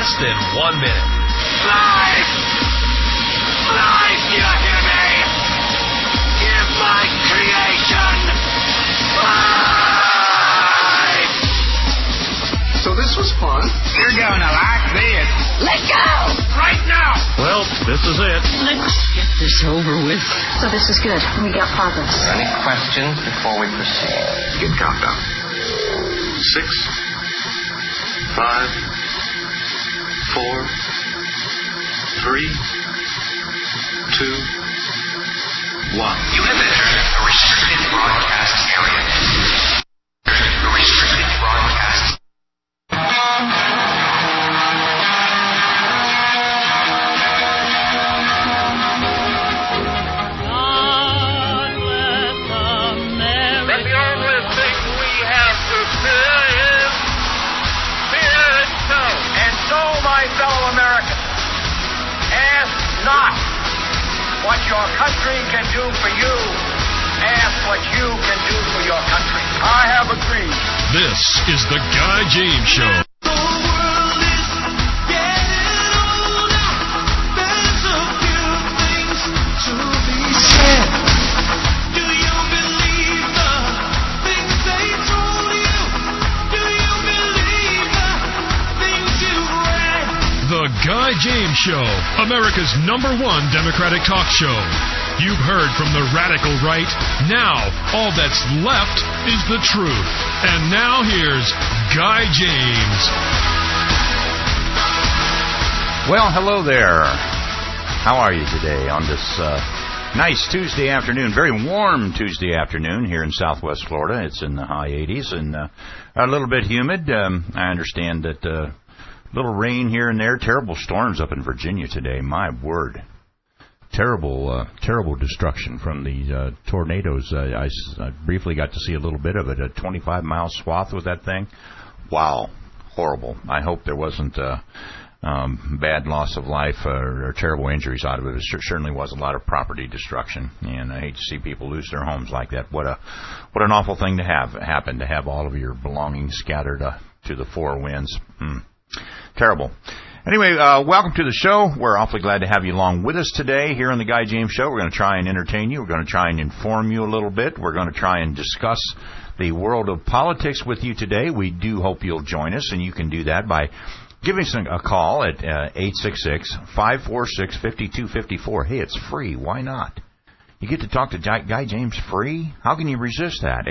less than 1 minute. Life! Life, do you hear me? Give my creation life! So this was fun. You're gonna like this. Let go! Right now! Well, this is it. Let's get this over with. So this is good. We got progress. Any questions before we proceed? Get countdown. 6, 5, 4, 3, 2, 1. You have entered a restricted broadcast area. A restricted broadcast. Fellow Americans, ask not what your country can do for you. Ask what you can do for your country. I have agreed. This is the Guy James Show. The world is getting older. There's a few things to be said. Do you believe the things they told you? Do you believe the things you read? The Guy James Show, America's #1 Democratic talk show. You've heard from the radical right. Now, all that's left is the truth. And now here's Guy James. Well, hello there. How are you today on this nice Tuesday afternoon, very warm Tuesday afternoon here in Southwest Florida? It's in the high 80s and a little bit humid. I understand that little rain here and there, terrible storms up in Virginia today. My word. Terrible destruction from the tornadoes. I briefly got to see a little bit of it, a 25-mile swath with that thing. Wow, horrible. I hope there wasn't bad loss of life or terrible injuries out of it. It certainly was a lot of property destruction, and I hate to see people lose their homes like that. What an awful thing to have happen, to have all of your belongings scattered to the four winds. Terrible. Anyway, welcome to the show. We're awfully glad to have you along with us today here on the Guy James Show. We're going to try and entertain you. We're going to try and inform you a little bit. We're going to try and discuss the world of politics with you today. We do hope you'll join us, and you can do that by giving us a call at 866-546-5254. Hey, it's free. Why not? You get to talk to Guy James free? How can you resist that?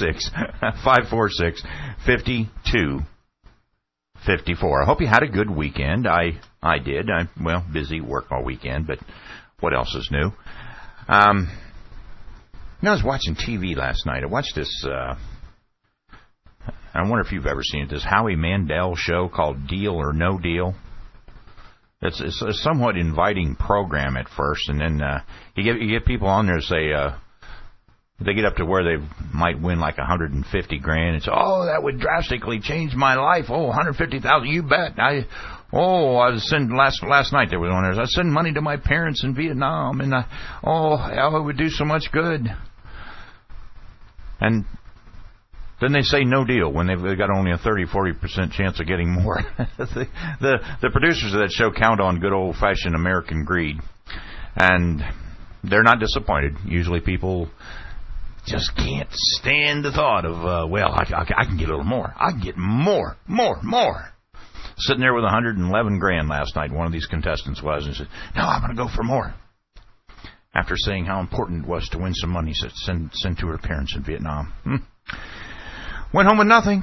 866-546-5254. I hope you had a good weekend. I did. Busy, work all weekend, but what else is new? I was watching TV last night. I watched this, I wonder if you've ever seen it, this Howie Mandel show called Deal or No Deal. It's a somewhat inviting program at first, and then you get people on there say, they get up to where they might win like $150,000. It's that would drastically change my life. $150,000, you bet. I was sending last night there was one there. I was sending money to my parents in Vietnam, and it would do so much good. And then they say no deal when they've got only a 30-40% chance of getting more. the producers of that show count on good old-fashioned American greed, and they're not disappointed. Usually people just can't stand the thought of, I can get a little more. I can get more. Sitting there with $111,000 last night, one of these contestants was, and said, no, I'm going to go for more. After saying how important it was to win some money, send to her parents in Vietnam. Went home with nothing.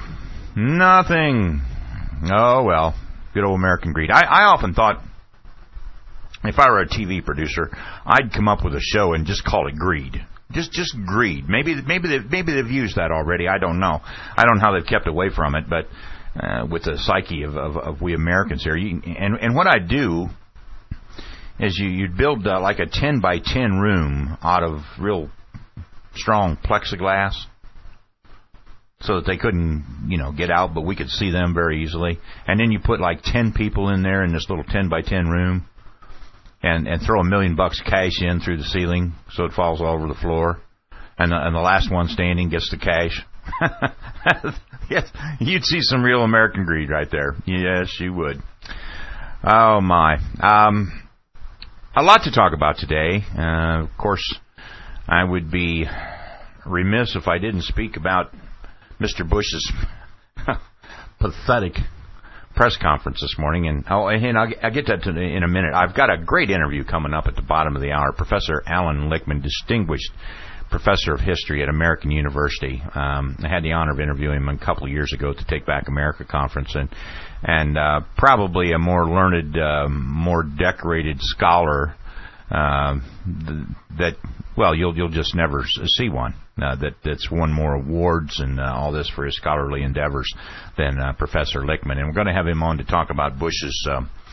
Oh, well, good old American greed. I often thought, if I were a TV producer, I'd come up with a show and just call it Greed. Just greed. Maybe they've used that already. I don't know. I don't know how they've kept away from it, but with the psyche of we Americans here, and what I do is you'd build like a 10 by 10 room out of real strong plexiglass, so that they couldn't get out, but we could see them very easily. And then you put like 10 people in there in this little 10 by 10 room. And throw $1 million cash in through the ceiling so it falls all over the floor, and the last one standing gets the cash. Yes, you'd see some real American greed right there. Yes, you would. Oh, my. A lot to talk about today. Of course, I would be remiss if I didn't speak about Mr. Bush's pathetic press conference this morning. And I'll get to that in a minute. I've got a great interview coming up at the bottom of the hour. Professor Alan Lichtman, distinguished professor of history at American University. I had the honor of interviewing him a couple of years ago at the Take Back America conference, and probably a more learned, more decorated scholar that, well, you'll just never see one that's won more awards and all this for his scholarly endeavors than Professor Lichtman. And we're going to have him on to talk about Bush's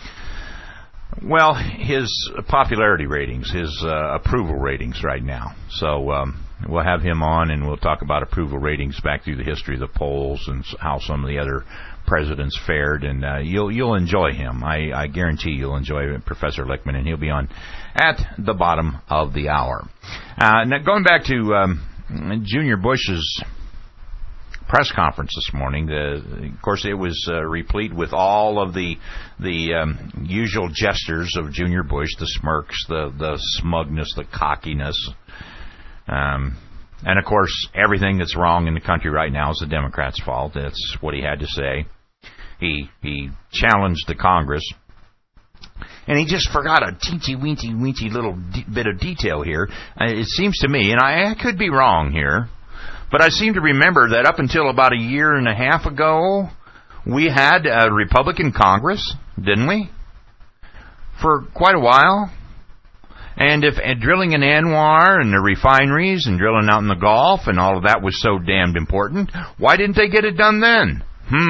his popularity ratings, his approval ratings right now. So we'll have him on, and we'll talk about approval ratings back through the history of the polls and how some of the other presidents fared. And you'll enjoy him. I guarantee you'll enjoy Professor Lichtman, and he'll be on at the bottom of the hour. Now, going back to Junior Bush's press conference this morning. Of course, it was replete with all of the usual gestures of Junior Bush, the smirks, the smugness, the cockiness, and of course, everything that's wrong in the country right now is the Democrats' fault. That's what he had to say. He challenged the Congress, and he just forgot a teensy-weensy little bit of detail here. It seems to me, and I could be wrong here, but I seem to remember that up until about a year and a half ago, we had a Republican Congress, didn't we? For quite a while. And if drilling in Anwar and the refineries and drilling out in the Gulf and all of that was so damned important, why didn't they get it done then?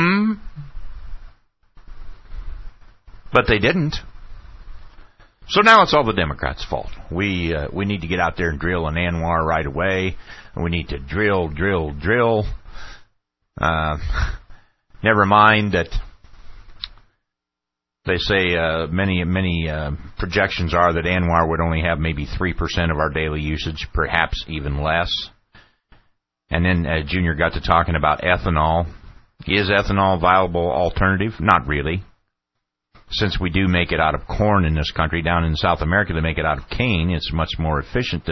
But they didn't. So now it's all the Democrats' fault. We need to get out there and drill in Anwar right away. We need to drill. Never mind that they say many projections are that Anwar would only have maybe 3% of our daily usage, perhaps even less. And then Junior got to talking about ethanol. Is ethanol a viable alternative? Not really. Since we do make it out of corn in this country, down in South America they make it out of cane. It's much more efficient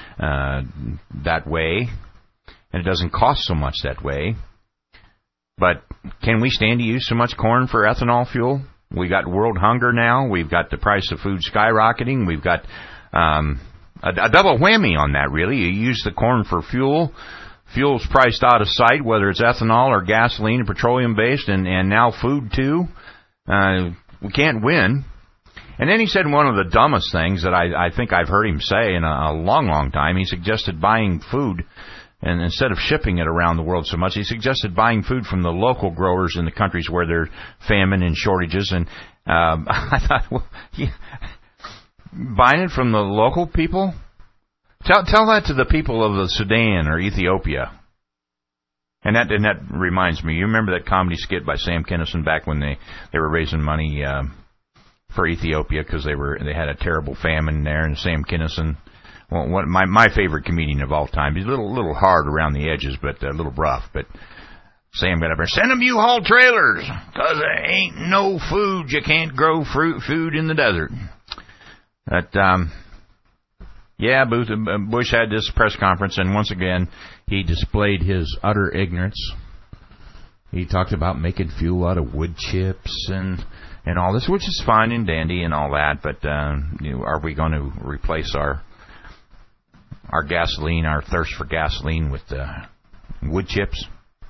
that way, and it doesn't cost so much that way. But can we stand to use so much corn for ethanol fuel? We got world hunger now. We've got the price of food skyrocketing. We've got a double whammy on that, really. You use the corn for fuel. Fuel's priced out of sight, whether it's ethanol or gasoline or petroleum-based, and now food, too. We can't win. And then he said one of the dumbest things that I think I've heard him say in a long time. He suggested buying food, and instead of shipping it around the world so much, he suggested buying food from the local growers in the countries where there's famine and shortages. And I thought, well, buying it from the local people? Tell that to the people of the Sudan or Ethiopia. And that reminds me, you remember that comedy skit by Sam Kinison back when they were raising money for Ethiopia because they had a terrible famine there, and Sam Kinison, well, my favorite comedian of all time. He's a little hard around the edges, but a little rough. But Sam got up there, send them U-Haul trailers, because there ain't no food. You can't grow food in the desert. But yeah, Bush had this press conference, and once again, he displayed his utter ignorance. He talked about making fuel out of wood chips and all this, which is fine and dandy and all that, but are we going to replace our gasoline, our thirst for gasoline with wood chips?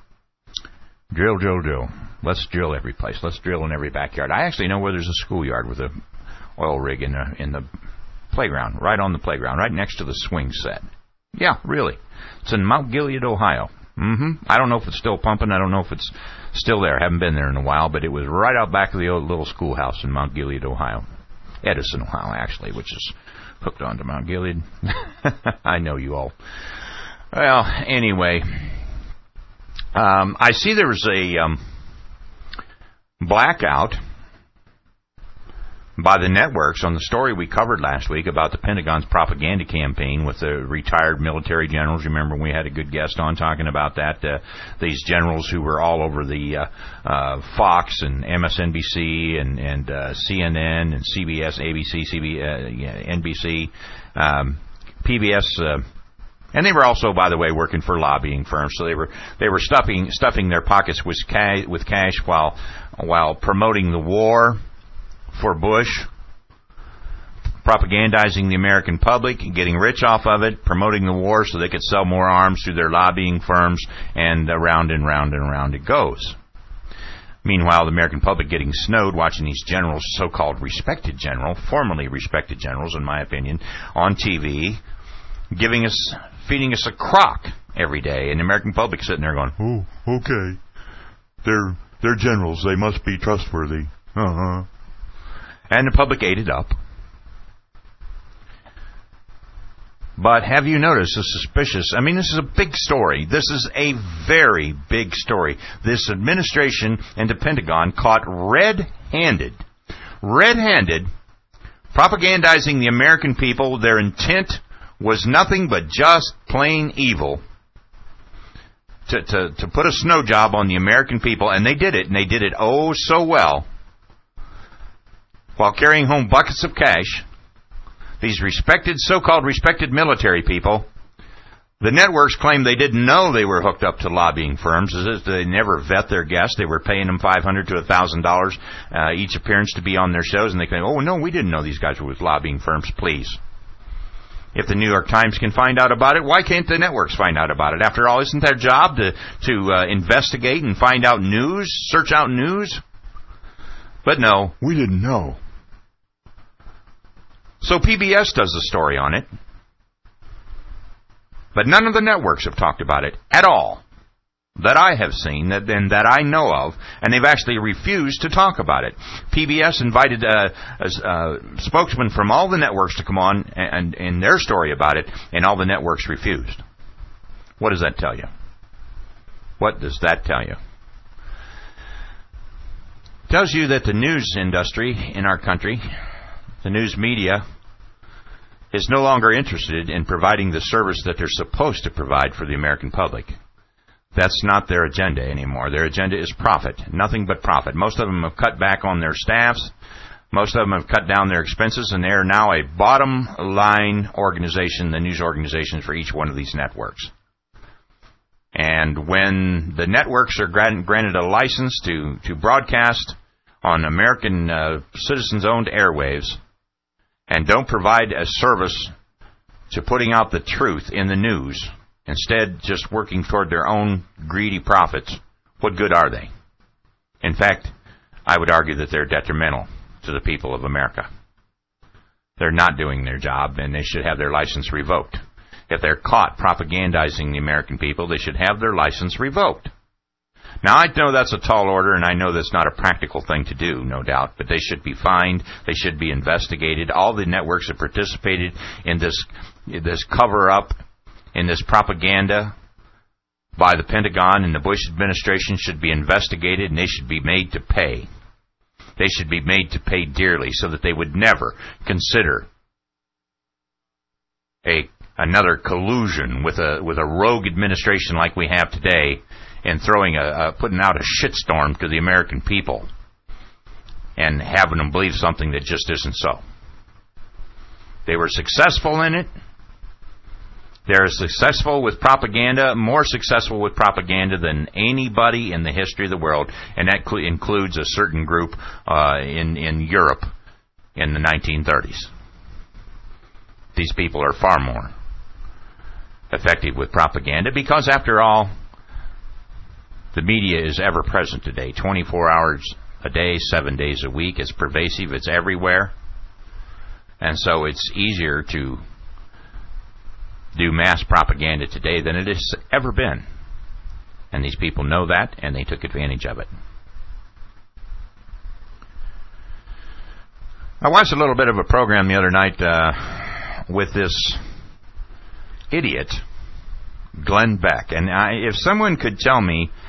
Drill. Let's drill every place. Let's drill in every backyard. I actually know where there's a schoolyard with an oil rig in the playground, right on the playground, right next to the swing set. Yeah, really. It's in Mount Gilead, Ohio. I don't know if it's still pumping. I don't know if it's still there. I haven't been there in a while, but it was right out back of the old little schoolhouse in Mount Gilead, Ohio. Edison, Ohio, actually, which is hooked onto Mount Gilead. I know you all. Well, anyway, I see there was a blackout by the networks on the story we covered last week about the Pentagon's propaganda campaign with the retired military generals. Remember, we had a good guest on talking about that. These generals who were all over the Fox and MSNBC and CNN and CBS, ABC, NBC, PBS. And they were also, by the way, working for lobbying firms. So they were stuffing their pockets with cash while promoting the war for Bush, propagandizing the American public, getting rich off of it, promoting the war so they could sell more arms through their lobbying firms, and round and round and round it goes. Meanwhile, the American public getting snowed watching these generals, so-called formerly respected generals, in my opinion, on TV, feeding us a crock every day, and the American public sitting there going, "Oh, okay, they're generals, they must be trustworthy." And the public ate it up. But have you noticed the suspicious... I mean, this is a big story. This is a very big story. This administration and the Pentagon caught red-handed, propagandizing the American people. Their intent was nothing but just plain evil. To put a snow job on the American people, and they did it, and they did it oh so well, while carrying home buckets of cash. These so-called respected military people, the networks claim they didn't know they were hooked up to lobbying firms. They never vet their guests. They were paying them $500 to $1,000 each appearance to be on their shows, and they claim, "Oh no, we didn't know these guys were with lobbying firms." Please. If the New York Times can find out about it, why can't the networks find out about it? After all, isn't their job to investigate and find out news, search out news? But no, we didn't know. So PBS does a story on it. But none of the networks have talked about it at all, that I have seen and that I know of, and they've actually refused to talk about it. PBS invited a spokesman from all the networks to come on and in their story about it, and all the networks refused. What does that tell you? What does that tell you? It tells you that the news industry in our country, the news media, is no longer interested in providing the service that they're supposed to provide for the American public. That's not their agenda anymore. Their agenda is profit, nothing but profit. Most of them have cut back on their staffs. Most of them have cut down their expenses, and they are now a bottom-line organization, the news organizations for each one of these networks. And when the networks are granted a license to broadcast on American citizens-owned airwaves and don't provide a service to putting out the truth in the news, instead just working toward their own greedy profits, what good are they? In fact, I would argue that they're detrimental to the people of America. They're not doing their job, and they should have their license revoked. If they're caught propagandizing the American people, they should have their license revoked. Now, I know that's a tall order, and I know that's not a practical thing to do, no doubt, but they should be fined. They should be investigated. All the networks that participated in this cover-up, in this propaganda by the Pentagon and the Bush administration should be investigated, and they should be made to pay. They should be made to pay dearly so that they would never consider another collusion with a rogue administration like we have today and putting out a shitstorm to the American people and having them believe something that just isn't so. They were successful in it. They're successful with propaganda, more successful with propaganda than anybody in the history of the world, and that includes a certain group in Europe in the 1930s. These people are far more effective with propaganda because, after all, the media is ever present today, 24 hours a day, 7 days a week. It's pervasive. It's everywhere. And so it's easier to do mass propaganda today than it has ever been. And these people know that, and they took advantage of it. I watched a little bit of a program the other night with this idiot, Glenn Beck. And if someone could tell me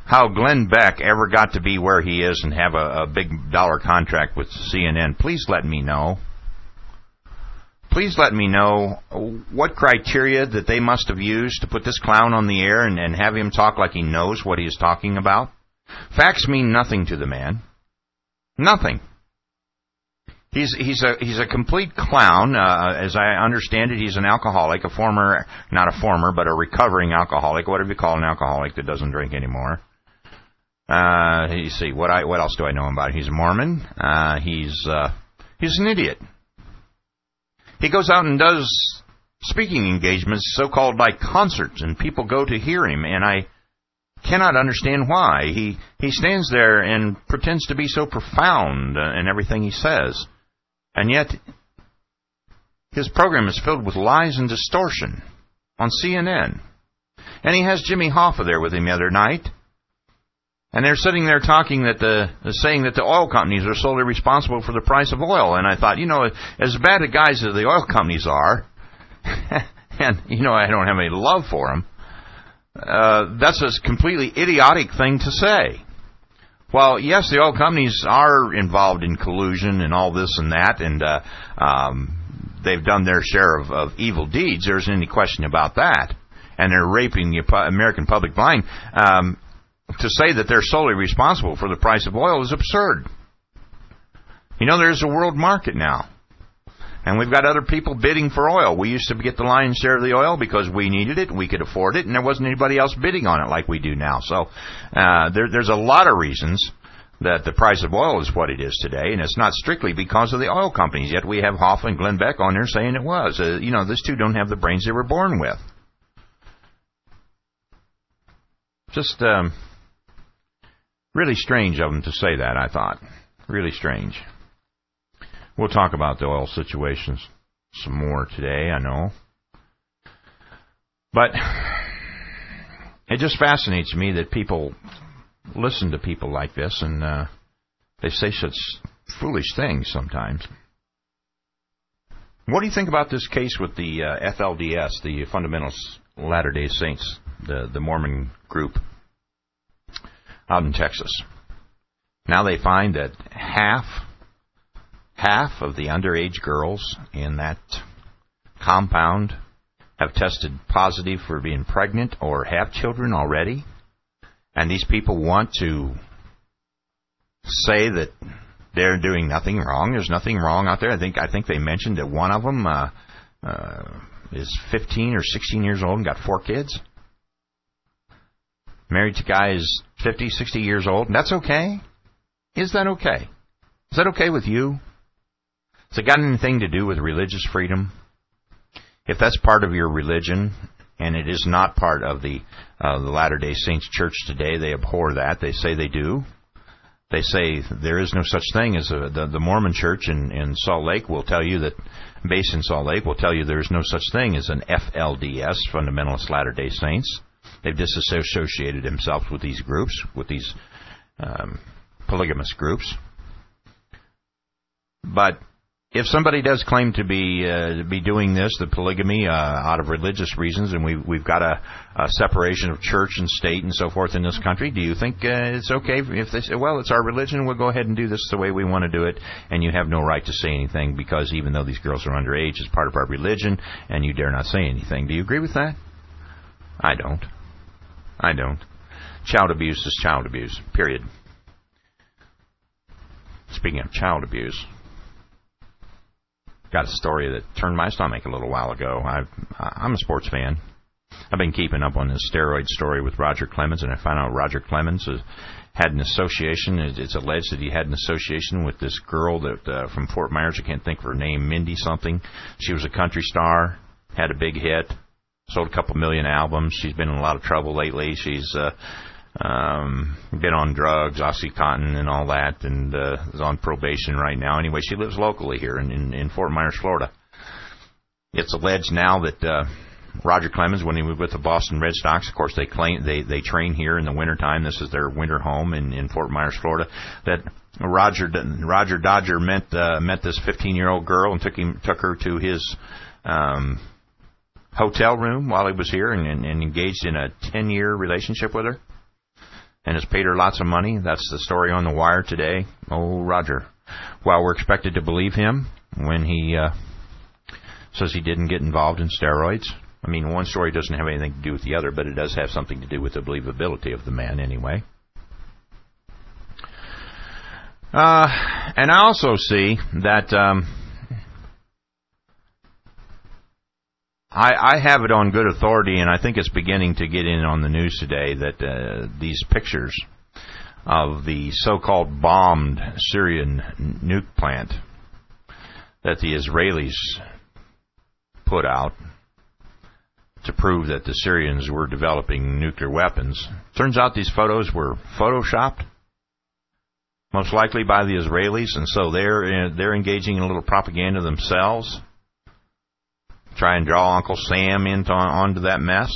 how Glenn Beck ever got to be where he is and have a big dollar contract with CNN, please let me know. Please let me know what criteria that they must have used to put this clown on the air and have him talk like he knows what he is talking about. Facts mean nothing to the man. Nothing. He's a complete clown. As I understand it, he's an alcoholic, but a recovering alcoholic, whatever you call an alcoholic that doesn't drink anymore. You see, what else do I know about him? He's a Mormon. He's an idiot. He goes out and does speaking engagements, so-called like concerts, and people go to hear him, and I cannot understand why. He stands there and pretends to be so profound in everything he says, and yet his program is filled with lies and distortion on CNN. And he has Jimmy Hoffa there with him the other night, and they're sitting there talking saying that the oil companies are solely responsible for the price of oil. And I thought, as bad a guys as the oil companies are, and I don't have any love for them, that's a completely idiotic thing to say. Well, yes, the oil companies are involved in collusion and all this and that, and they've done their share of evil deeds. There isn't any question about that. And they're raping the American public blind. To say that they're solely responsible for the price of oil is absurd. There's a world market now. And we've got other people bidding for oil. We used to get the lion's share of the oil because we needed it, we could afford it, and there wasn't anybody else bidding on it like we do now. So there's a lot of reasons that the price of oil is what it is today, and it's not strictly because of the oil companies. Yet we have Hoffa and Glenn Beck on there saying it was. These two don't have the brains they were born with. Just really strange of them to say that, I thought. Really strange. We'll talk about the oil situations some more today, I know. But it just fascinates me that people listen to people like this and they say such foolish things sometimes. What do you think about this case with the FLDS, the Fundamentalist Latter-day Saints, the Mormon group out in Texas? Now they find that half of the underage girls in that compound have tested positive for being pregnant or have children already. And these people want to say that they're doing nothing wrong. There's nothing wrong out there. I think they mentioned that one of them is 15 or 16 years old and got 4 kids. Married to a guy is 50, 60 years old. And that's okay? Is that okay? Is that okay with you? Has it got anything to do with religious freedom? If that's part of your religion, and it is not part of the Latter-day Saints Church today, they abhor that. They say they do. They say there is no such thing as the Mormon Church in Salt Lake will tell you that, based in Salt Lake, will tell you there is no such thing as an FLDS, Fundamentalist Latter-day Saints. They've disassociated themselves with these groups, with these polygamous groups. But if somebody does claim to be doing this, the polygamy, out of religious reasons, and we've got a separation of church and state and so forth in this country, do you think it's okay if they say, well, it's our religion, we'll go ahead and do this the way we want to do it, and you have no right to say anything because even though these girls are underage, it's part of our religion, and you dare not say anything. Do you agree with that? I don't. Child abuse is child abuse, period. Speaking of child abuse, got a story that turned my stomach a little while ago. I'm a sports fan. I've been keeping up on this steroid story with Roger Clemens, and I found out Roger Clemens had an association. It's alleged that he had an association with this girl that from Fort Myers. I can't think of her name, Mindy something. She was a country star, had a big hit, sold a couple million albums. She's been in a lot of trouble lately. She's been on drugs, OxyContin and all that, and is on probation right now. Anyway, she lives locally here in Fort Myers, Florida. It's alleged now that Roger Clemens, when he was with the Boston Red Sox, of course they train here in the wintertime. This is their winter home in Fort Myers, Florida. That Roger Dodger met this 15-year-old girl and took her to his hotel room while he was here and engaged in a 10-year relationship with her. and has paid her lots of money. That's the story on The Wire today. Oh, Roger. Well, we're expected to believe him when he says he didn't get involved in steroids. I mean, one story doesn't have anything to do with the other, but it does have something to do with the believability of the man anyway. And I also see that I have it on good authority, and I think it's beginning to get in on the news today, that these pictures of the so-called bombed Syrian nuke plant that the Israelis put out to prove that the Syrians were developing nuclear weapons. Turns out these photos were photoshopped, most likely by the Israelis, and so they're engaging in a little propaganda themselves. Try and draw Uncle Sam onto that mess.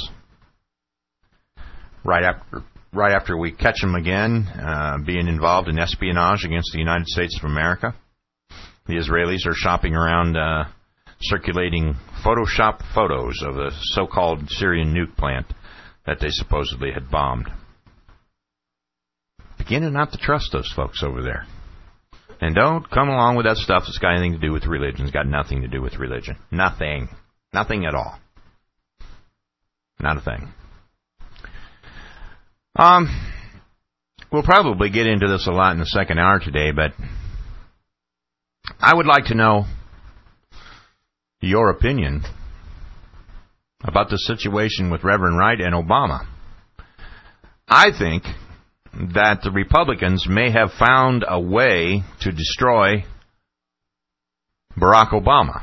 Right after we catch him again, being involved in espionage against the United States of America, the Israelis are shopping around, circulating Photoshop photos of a so-called Syrian nuke plant that they supposedly had bombed. Beginning not to trust those folks over there. And don't come along with that stuff that's got anything to do with religion. It's got nothing to do with religion. Nothing. Nothing at all. Not a thing. We'll probably get into this a lot in the second hour today, but I would like to know your opinion about the situation with Reverend Wright and Obama. I think that the Republicans may have found a way to destroy Barack Obama.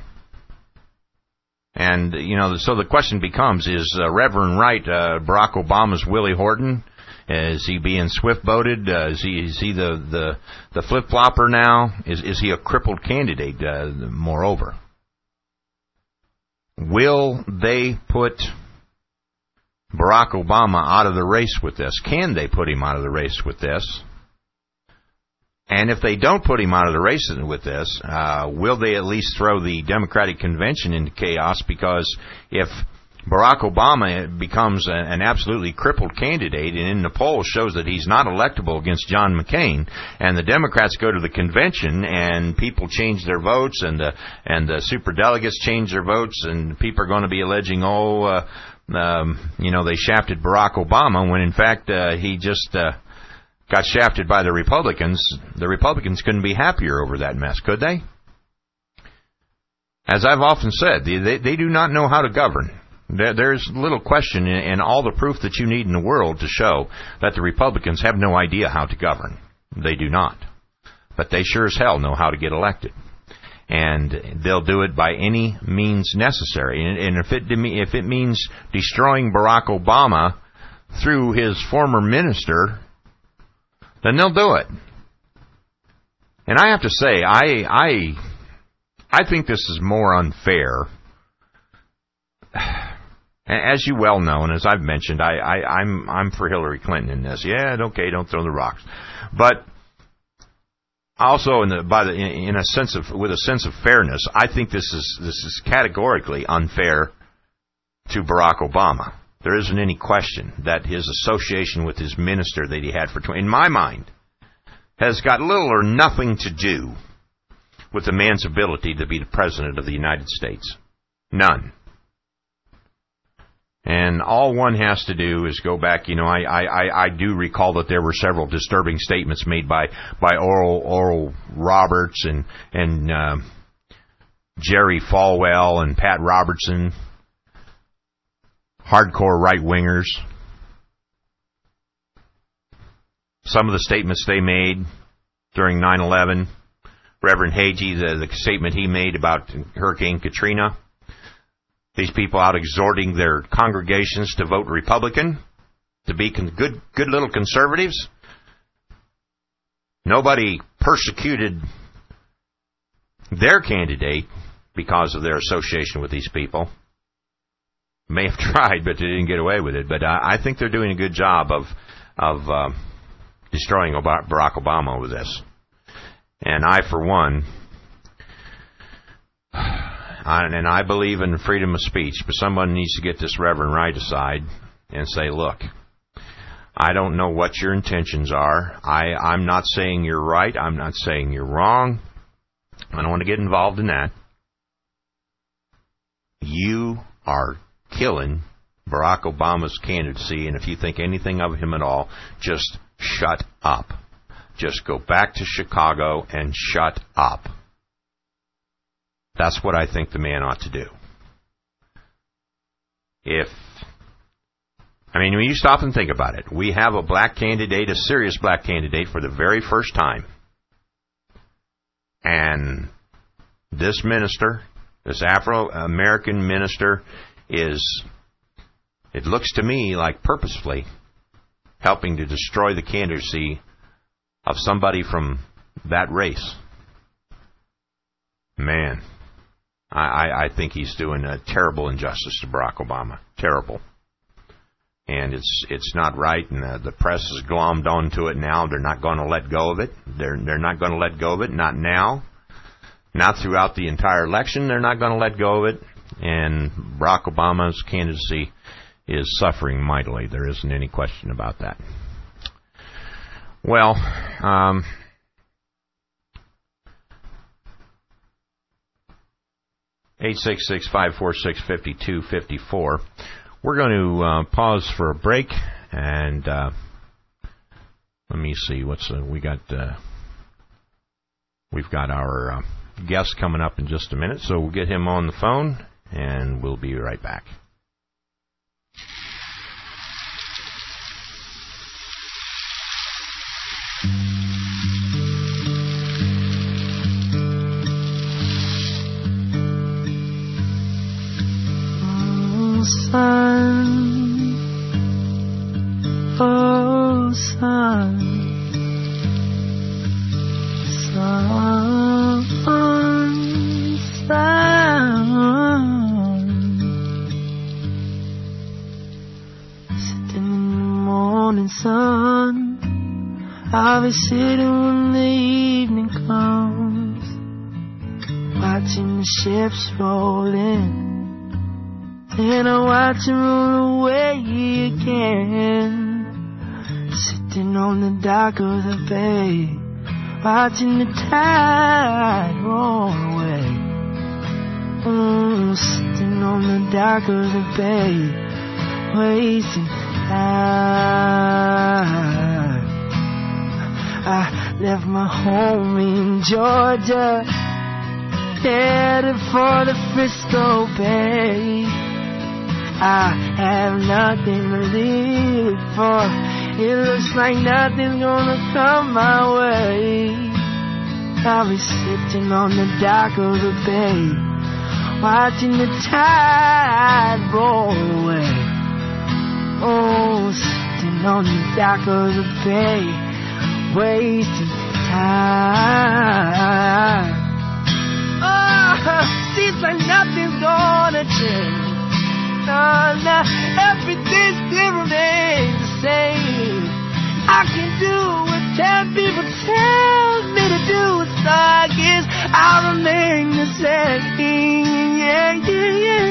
And, so the question becomes, is Reverend Wright Barack Obama's Willie Horton? Is he being swift-boated? Is he the flip-flopper now? Is he a crippled candidate, moreover? Will they put Barack Obama out of the race with this? Can they put him out of the race with this? And if they don't put him out of the race with this, will they at least throw the Democratic convention into chaos? Because if Barack Obama becomes an absolutely crippled candidate and in the polls shows that he's not electable against John McCain, and the Democrats go to the convention and people change their votes and the superdelegates change their votes, and people are going to be alleging, they shafted Barack Obama, when in fact he just got shafted by the Republicans. The Republicans couldn't be happier over that mess, could they? As I've often said, they do not know how to govern. There's little question in all the proof that you need in the world to show that the Republicans have no idea how to govern. They do not. But they sure as hell know how to get elected. And they'll do it by any means necessary. And if it means destroying Barack Obama through his former minister, then they'll do it. And I have to say, I think this is more unfair. As you well know, and as I've mentioned, I'm for Hillary Clinton in this. Yeah, okay, don't throw the rocks. But also with a sense of fairness, I think this is categorically unfair to Barack Obama. There isn't any question that his association with his minister that he had in my mind, has got little or nothing to do with the man's ability to be the President of the United States. None. And all one has to do is go back. I do recall that there were several disturbing statements made by Oral Roberts and Jerry Falwell and Pat Robertson, hardcore right-wingers. Some of the statements they made during 9/11, Reverend Hagee, the statement he made about Hurricane Katrina. These people out exhorting their congregations to vote Republican, to be good little conservatives. Nobody persecuted their candidate because of their association with these people. May have tried, but they didn't get away with it. But I think they're doing a good job of destroying Barack Obama with this. And I, for one, and I believe in freedom of speech, but someone needs to get this Reverend Wright aside and say, look, I don't know what your intentions are. I'm not saying you're right. I'm not saying you're wrong. I don't want to get involved in that. You are killing Barack Obama's candidacy, and if you think anything of him at all, just shut up. Just go back to Chicago and shut up. That's what I think the man ought to do. When you stop and think about it, we have a black candidate, a serious black candidate for the very first time. And this minister, this Afro-American minister, it looks to me like purposefully helping to destroy the candidacy of somebody from that race. Man, I think he's doing a terrible injustice to Barack Obama. Terrible. And it's not right, and the press has glommed onto it now. They're not going to let go of it. They're not going to let go of it, not now. Not throughout the entire election, they're not going to let go of it. And Barack Obama's candidacy is suffering mightily. There isn't any question about that. Well, 866-546-5254. We're going to pause for a break, and let me see we've got our guest coming up in just a minute, so we'll get him on the phone, and we'll be right back. Oh, sun, sun, sun. Sitting in the morning sun, I'll be sitting when the evening comes, watching the ships roll in. Then I watch him roll away again. Sitting on the dock of the bay, watching the tide roll away. Sitting on the dock of the bay, wasting time. I left my home in Georgia, headed for the Frisco Bay. I have nothing to live for. It looks like nothing's gonna come my way. I'll be sitting on the dock of the bay, watching the tide roll away. Oh, sitting on the dock of the bay, wasting time. Oh, seems like nothing's gonna change. No, everything still remains the same. I can do what 10 people tell me to do, so I guess I'll remain the same. Yeah, yeah,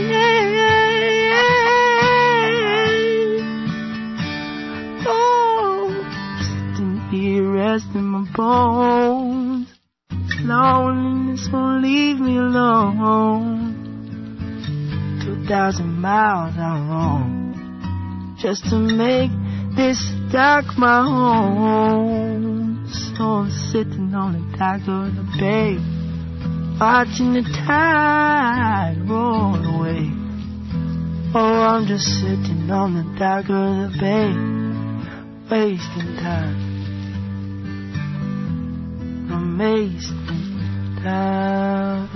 yeah, yeah. Oh, sitting here resting my bones. Loneliness won't leave me alone. 2,000 miles I roam just to make this dock my home. So I'm sitting on the dock of the bay, watching the tide roll away. Oh, I'm just sitting on the dock of the bay, wasting time. I'm wasting time.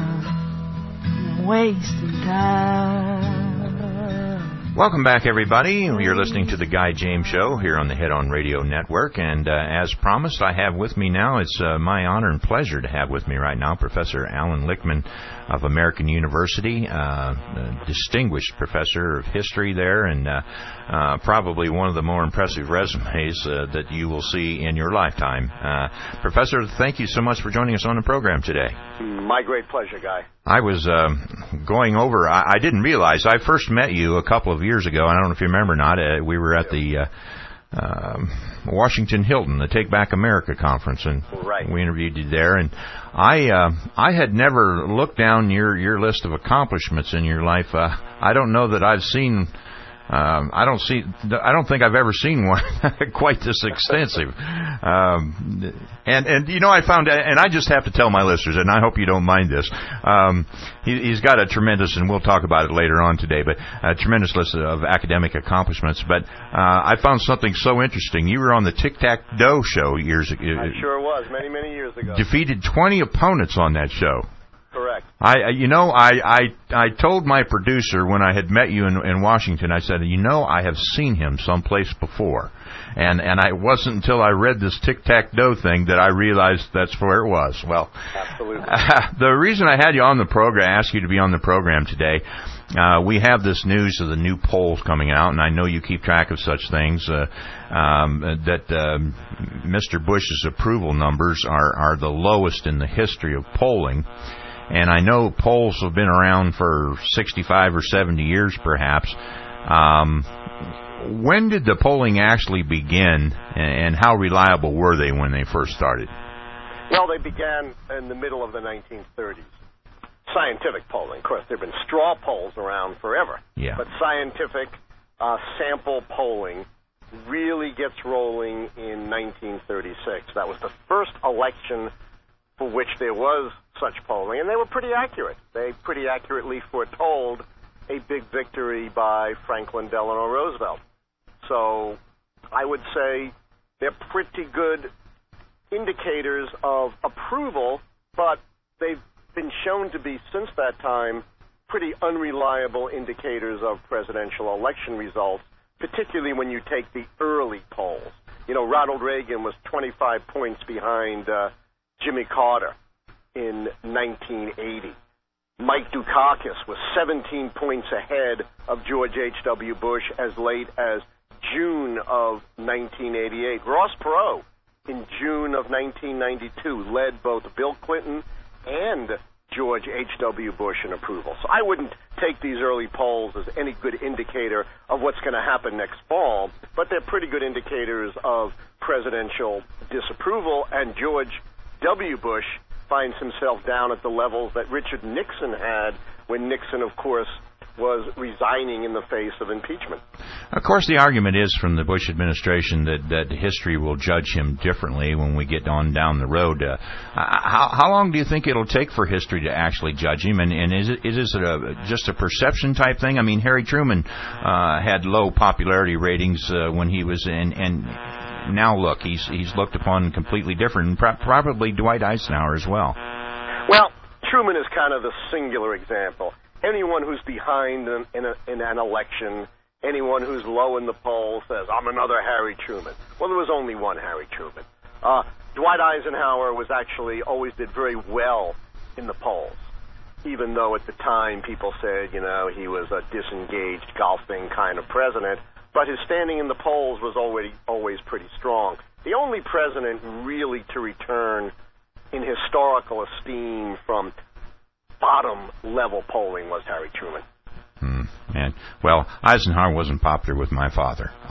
Wasting time. Welcome back, everybody. You're listening to the Guy James Show here on the Head On Radio Network, and as promised, I have with me now, it's my honor and pleasure to have with me right now Professor Alan Lichtman of American University, a distinguished professor of history there, and probably one of the more impressive resumes that you will see in your lifetime. Professor, thank you so much for joining us on the program today. My great pleasure, Guy. I was going over, I didn't realize, I first met you a couple of years ago, and I don't know if you remember or not, we were at the Washington Hilton, the Take Back America conference, and Right. we interviewed you there. And I had never looked down your list of accomplishments in your life. I don't know that I've seen. I don't think I've ever seen one quite this extensive. And you know, I found, and I just have to tell my listeners, and I hope you don't mind this. He's got a tremendous, and we'll talk about it later on today, but a tremendous list of academic accomplishments. But I found something so interesting. You were on the Tic Tac Dough show years ago. I sure was, many years ago. Defeated 20 opponents on that show. Correct. I told my producer when I had met you in Washington, I said, I have seen him someplace before. And it wasn't until I read this tic-tac-toe thing that I realized that's where it was. Well, absolutely. The reason I had you on the program, asked you to be on the program today, we have this news of the new polls coming out, and I know you keep track of such things, that Mr. Bush's approval numbers are the lowest in the history of polling. And I know polls have been around for 65 or 70 years, perhaps. When did the polling actually begin, and how reliable were they when they first started? Well, they began in the middle of the 1930s. Scientific polling, of course. There have been straw polls around forever. Yeah. But scientific sample polling really gets rolling in 1936. That was the first election for which there was such polling, and they were pretty accurate. They pretty accurately foretold a big victory by Franklin Delano Roosevelt. So I would say they're pretty good indicators of approval, but they've been shown to be, since that time, pretty unreliable indicators of presidential election results, particularly when you take the early polls. You know, Ronald Reagan was 25 points behind Jimmy Carter in 1980. Mike Dukakis was 17 points ahead of George H.W. Bush as late as June of 1988. Ross Perot, in June of 1992, led both Bill Clinton and George H.W. Bush in approval. So I wouldn't take these early polls as any good indicator of what's going to happen next fall, but they're pretty good indicators of presidential disapproval, and George W. Bush finds himself down at the levels that Richard Nixon had when Nixon, of course, was resigning in the face of impeachment. Of course, the argument is from the Bush administration that history will judge him differently when we get on down the road. How long do you think it'll take for history to actually judge him? And is it just a perception type thing? I mean, Harry Truman had low popularity ratings when he was in, and now look, he's looked upon completely different, and probably Dwight Eisenhower as well. Well, Truman is kind of the singular example. Anyone who's behind in an election, anyone who's low in the polls says, I'm another Harry Truman. Well, there was only one Harry Truman. Dwight Eisenhower always did very well in the polls, even though at the time people said, he was a disengaged, golfing kind of president. But his standing in the polls was always pretty strong. The only president really to return in historical esteem from bottom-level polling was Harry Truman. And, well, Eisenhower wasn't popular with my father. It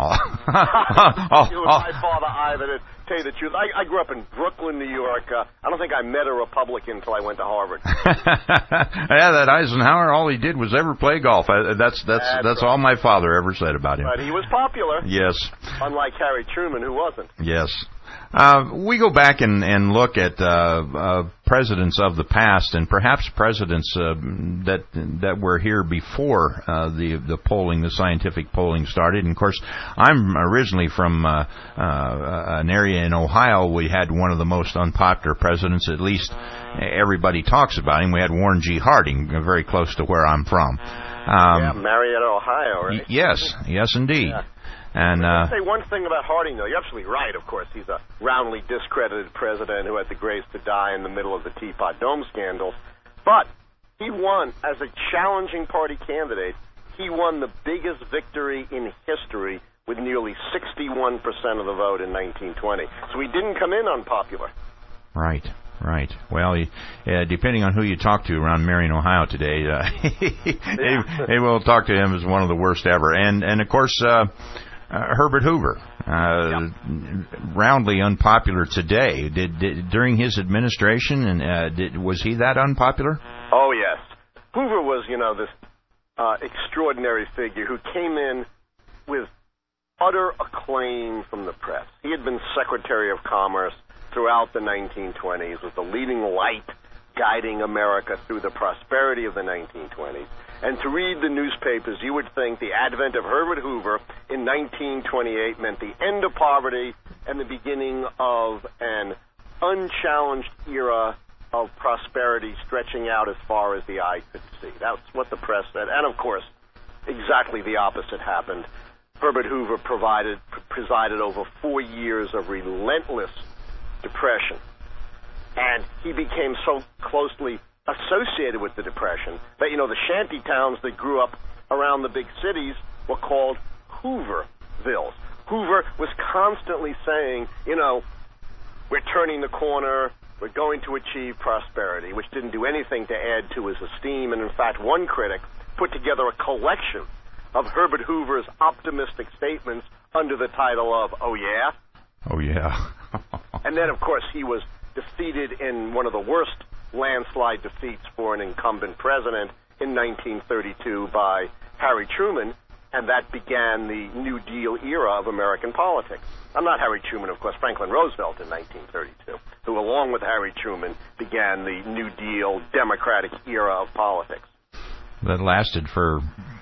was my father, Ivan. To tell you the truth, I grew up in Brooklyn, New York. I don't think I met a Republican until I went to Harvard. Yeah, that Eisenhower, all he did was ever play golf. That's right. All my father ever said about him. But he was popular. Yes. Unlike Harry Truman, who wasn't. Yes. We go back and look at presidents of the past, and perhaps presidents that were here before the polling, the scientific polling started. And of course, I'm originally from an area in Ohio. We had one of the most unpopular presidents. At least everybody talks about him. We had Warren G. Harding, very close to where I'm from. Marietta, Ohio, right? Yes, indeed. Yeah. And I'll say one thing about Harding, though. You're absolutely right, of course. He's a roundly discredited president who had the grace to die in the middle of the Teapot Dome scandals. But he won, as a challenging party candidate, he won the biggest victory in history with nearly 61% of the vote in 1920. So he didn't come in unpopular. Right. Well, depending on who you talk to around Marion, Ohio today, they will talk to him as one of the worst ever. And of course, Herbert Hoover, roundly unpopular today. Did during his administration, and was he that unpopular? Oh, yes. Hoover was, this extraordinary figure who came in with utter acclaim from the press. He had been Secretary of Commerce throughout the 1920s, was the leading light guiding America through the prosperity of the 1920s. And to read the newspapers, you would think the advent of Herbert Hoover in 1928 meant the end of poverty and the beginning of an unchallenged era of prosperity stretching out as far as the eye could see. That's what the press said. And, of course, exactly the opposite happened. Herbert Hoover presided over 4 years of relentless depression. And he became so closely associated with the Depression that, the shanty towns that grew up around the big cities were called Hoovervilles. Hoover was constantly saying, we're turning the corner, we're going to achieve prosperity, which didn't do anything to add to his esteem. And in fact, one critic put together a collection of Herbert Hoover's optimistic statements under the title of, Oh Yeah? Oh Yeah. And then, of course, he was defeated in one of the worst landslide defeats for an incumbent president in 1932 by Harry Truman, and that began the New Deal era of American politics. I'm not Harry Truman, of course, Franklin Roosevelt in 1932, who, along with Harry Truman, began the New Deal Democratic era of politics. That lasted for,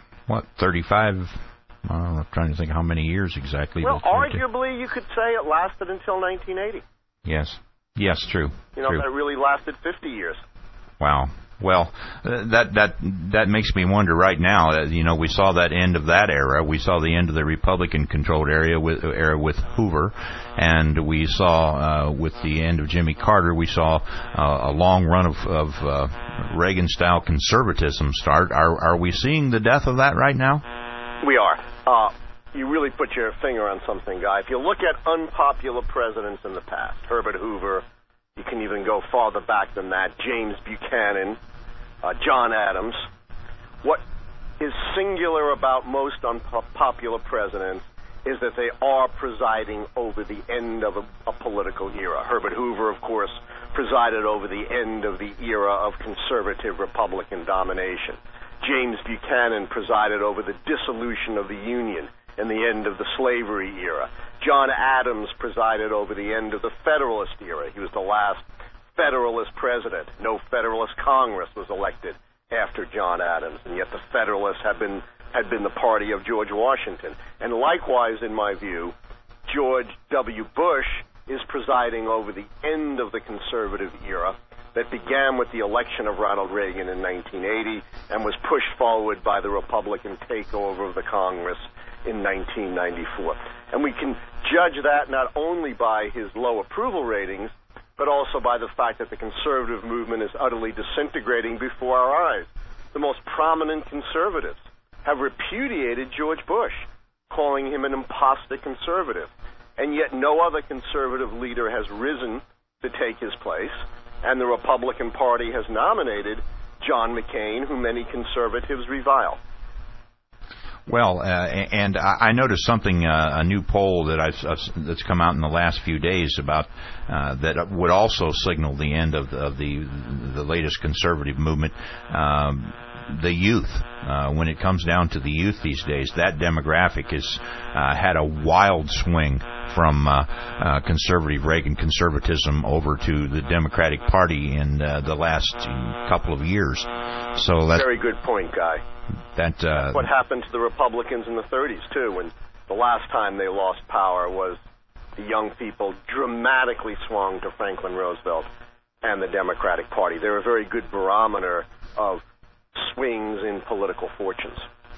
35... I'm trying to think how many years exactly. Well, arguably, you could say it lasted until 1980. Yes, true. That really lasted 50 years. Wow. Well, that makes me wonder right now. We saw that end of that era. We saw the end of the Republican-controlled era with Hoover, and we saw with the end of Jimmy Carter, we saw a long run of Reagan-style conservatism start. Are we seeing the death of that right now? We are. You really put your finger on something, Guy. If you look at unpopular presidents in the past, Herbert Hoover, you can even go farther back than that, James Buchanan, John Adams. What is singular about most unpopular presidents is that they are presiding over the end of a political era. Herbert Hoover, of course, presided over the end of the era of conservative Republican domination. James Buchanan presided over the dissolution of the Union and the end of the slavery era. John Adams presided over the end of the Federalist era. He was the last Federalist president. No Federalist Congress was elected after John Adams, and yet the Federalists had been the party of George Washington. And likewise, in my view, George W. Bush is presiding over the end of the conservative era that began with the election of Ronald Reagan in 1980 and was pushed forward by the Republican takeover of the Congress in 1994. And we can judge that not only by his low approval ratings, but also by the fact that the conservative movement is utterly disintegrating before our eyes. The most prominent conservatives have repudiated George Bush, calling him an imposter conservative. And yet no other conservative leader has risen to take his place. And the Republican Party has nominated John McCain, who many conservatives revile. Well, and I noticed something, a new poll that's come out in the last few days about that would also signal the end of the latest conservative movement. The youth, when it comes down to the youth these days, that demographic has had a wild swing from conservative Reagan conservatism over to the Democratic Party in the last couple of years. So that's very good point, Guy. That's what happened to the Republicans in the 30s, too, when the last time they lost power was the young people dramatically swung to Franklin Roosevelt and the Democratic Party. They're a very good barometer of swings in political fortunes.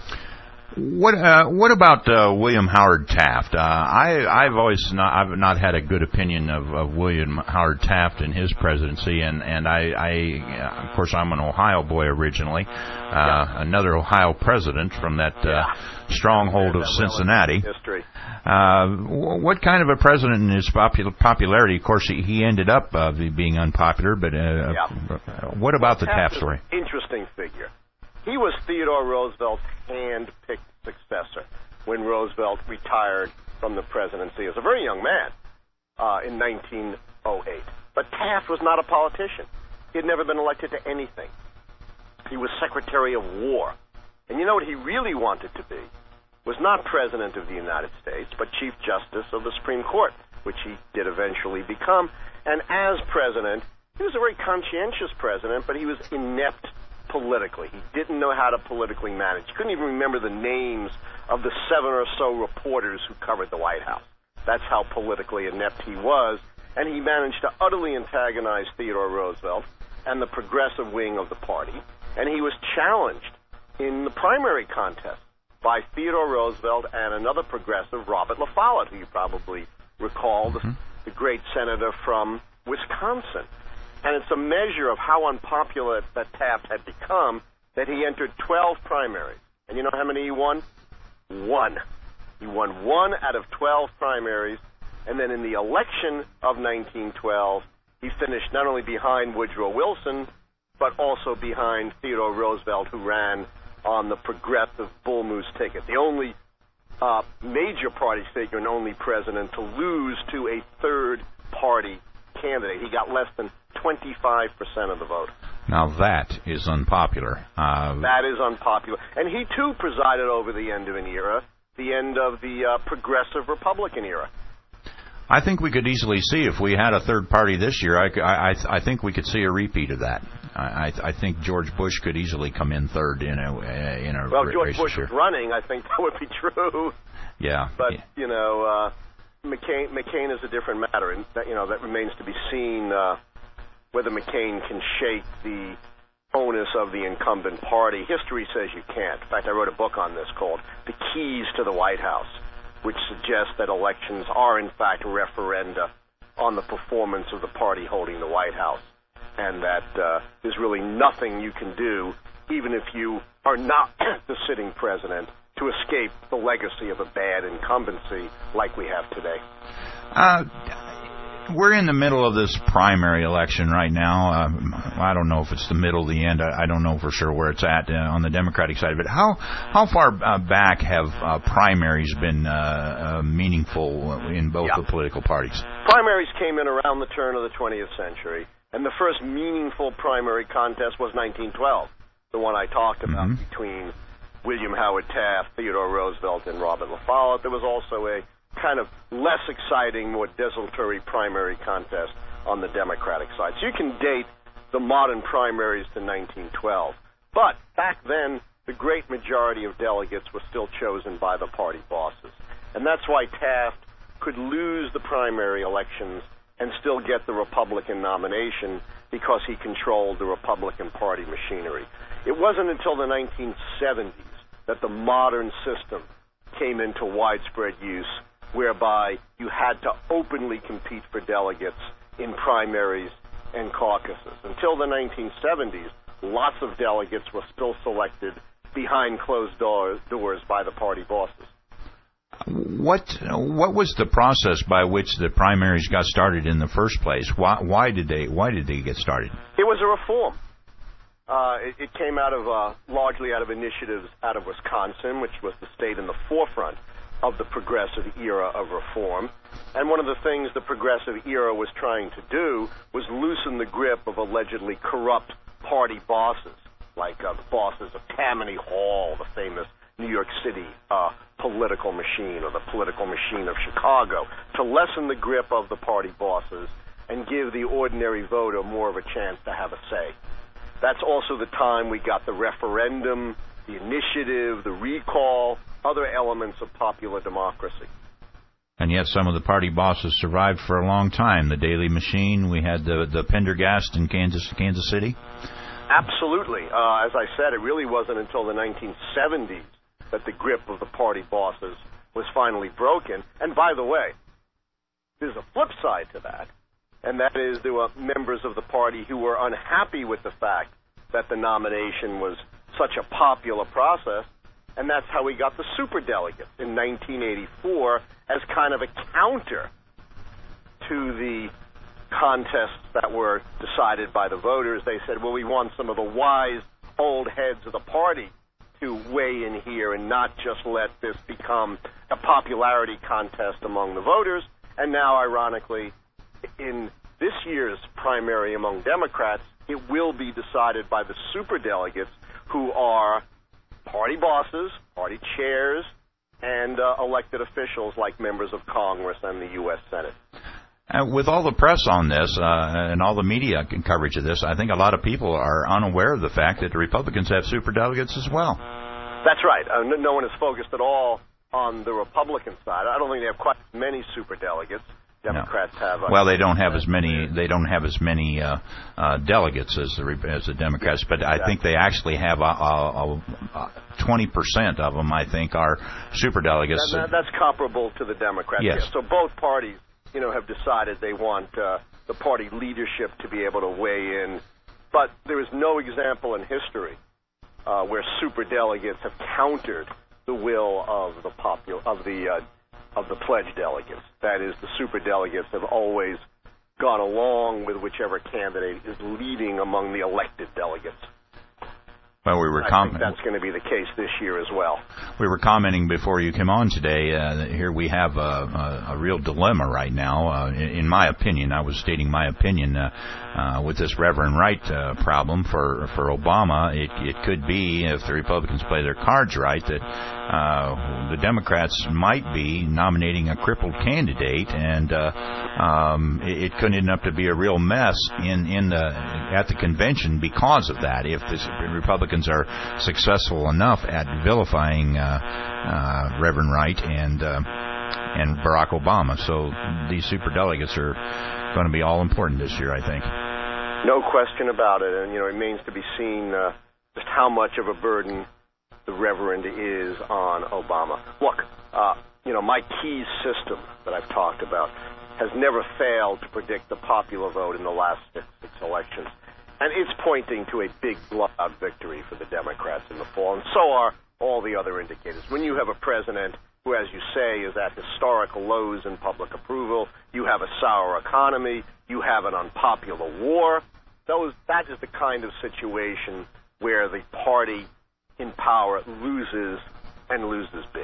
What about William Howard Taft? I've not had a good opinion of William Howard Taft and his presidency, and I of course I'm an Ohio boy originally, another Ohio president from that stronghold of Cincinnati. History. What kind of a president in his popularity? Of course, he ended up being unpopular, but what about the Taft story? Interesting figure. He was Theodore Roosevelt's hand-picked successor. when Roosevelt retired from the presidency as a very young man in 1908. But Taft was not a politician. He had never been elected to anything. He was Secretary of War. And you know what he really wanted to be was not President of the United States, but Chief Justice of the Supreme Court, which he did eventually become. And as president, he was a very conscientious president, but he was inept politically. He didn't know how to politically manage. He couldn't even remember the names of the 7 or so reporters who covered the White House. That's how politically inept he was. And he managed to utterly antagonize Theodore Roosevelt and the progressive wing of the party. And he was challenged in the primary contest by Theodore Roosevelt and another progressive, Robert La Follette, who you probably recall, the great senator from Wisconsin. And it's a measure of how unpopular that Taft had become that he entered 12 primaries. And you know how many he won? 1. He won 1 out of 12 primaries. And then in the election of 1912, he finished not only behind Woodrow Wilson, but also behind Theodore Roosevelt, who ran on the progressive Bull Moose ticket, the only major party figure and only president to lose to a third-party candidate. He got less than 25% of the vote. Now that is unpopular. That is unpopular. And he, too, presided over the end of an era, the end of the progressive Republican era. I think we could easily see if we had a third party this year. I think we could see a repeat of that. I think George Bush could easily come in third in a well, race George Bush year. was running. I think that would be true. Yeah, but you know, McCain is a different matter, and that, you know, that remains to be seen whether McCain can shake the onus of the incumbent party. History says you can't. In fact, I wrote a book on this called "The Keys to the White House," which suggests that elections are, in fact, referenda on the performance of the party holding the White House, and that there's really nothing you can do, even if you are not the sitting president, to escape the legacy of a bad incumbency like we have today. We're in the middle of this primary election right now. I don't know if it's the middle, the end. I don't know for sure where it's at on the Democratic side. But how far back have primaries been meaningful in both the political parties? Primaries came in around the turn of the 20th century, and the first meaningful primary contest was 1912, the one I talked about between William Howard Taft, Theodore Roosevelt, and Robert La Follette. There was also a kind of less exciting, more desultory primary contest on the Democratic side. So you can date the modern primaries to 1912. But back then, the great majority of delegates were still chosen by the party bosses. And that's why Taft could lose the primary elections and still get the Republican nomination, because he controlled the Republican Party machinery. It wasn't until the 1970s that the modern system came into widespread use, whereby you had to openly compete for delegates in primaries and caucuses. Until the 1970s, lots of delegates were still selected behind closed doors by the party bosses. What was the process by which the primaries got started in the first place? Why did they get started? It was a reform. It came out of largely out of initiatives out of Wisconsin, which was the state in the forefront of the progressive era of reform. And one of the things the progressive era was trying to do was loosen the grip of allegedly corrupt party bosses, like the bosses of Tammany Hall, the famous New York City political machine, or the political machine of Chicago, to lessen the grip of the party bosses and give the ordinary voter more of a chance to have a say. That's also the time we got the referendum, the initiative, the recall, other elements of popular democracy. And yet some of the party bosses survived for a long time. The Daley Machine, we had the Pendergast in Kansas City. Absolutely. As I said, it really wasn't until the 1970s that the grip of the party bosses was finally broken. And by the way, there's a flip side to that, and that is there were members of the party who were unhappy with the fact that the nomination was such a popular process, and that's how we got the superdelegates in 1984 as kind of a counter to the contests that were decided by the voters. They said, well, we want some of the wise old heads of the party to weigh in here and not just let this become a popularity contest among the voters. And now, ironically, in this year's primary among Democrats, it will be decided by the superdelegates, who are party bosses, party chairs, and elected officials like members of Congress and the U.S. Senate. With all the press on this and all the media coverage of this, I think a lot of people are unaware of the fact that the Republicans have superdelegates as well. That's right. No one is focused at all on the Republican side. I don't think they have quite as many superdelegates. Democrats have. Well, they don't have as many. They don't have as many delegates as the Democrats, but I think they actually have 20% of them. I think are superdelegates. That's comparable to the Democrats. Yes. So both parties, have decided they want the party leadership to be able to weigh in, but there is no example in history where superdelegates have countered the will of the pledged delegates. That is, the superdelegates have always gone along with whichever candidate is leading among the elected delegates. Well, I think that's going to be the case this year as well. We were commenting before you came on today. Here we have a real dilemma right now. In my opinion, I was stating my opinion with this Reverend Wright problem for Obama. It could be, if the Republicans play their cards right, that the Democrats might be nominating a crippled candidate, and it could end up to be a real mess at the convention because of that. If the Republicans are successful enough at vilifying Reverend Wright and Barack Obama. So these superdelegates are going to be all important this year, I think. No question about it. And, it remains to be seen just how much of a burden the Reverend is on Obama. Look, my Keys system that I've talked about has never failed to predict the popular vote in the last six elections. And it's pointing to a big blowout victory for the Democrats in the fall, and so are all the other indicators. When you have a president who, as you say, is at historical lows in public approval, you have a sour economy, you have an unpopular war, that is the kind of situation where the party in power loses and loses big.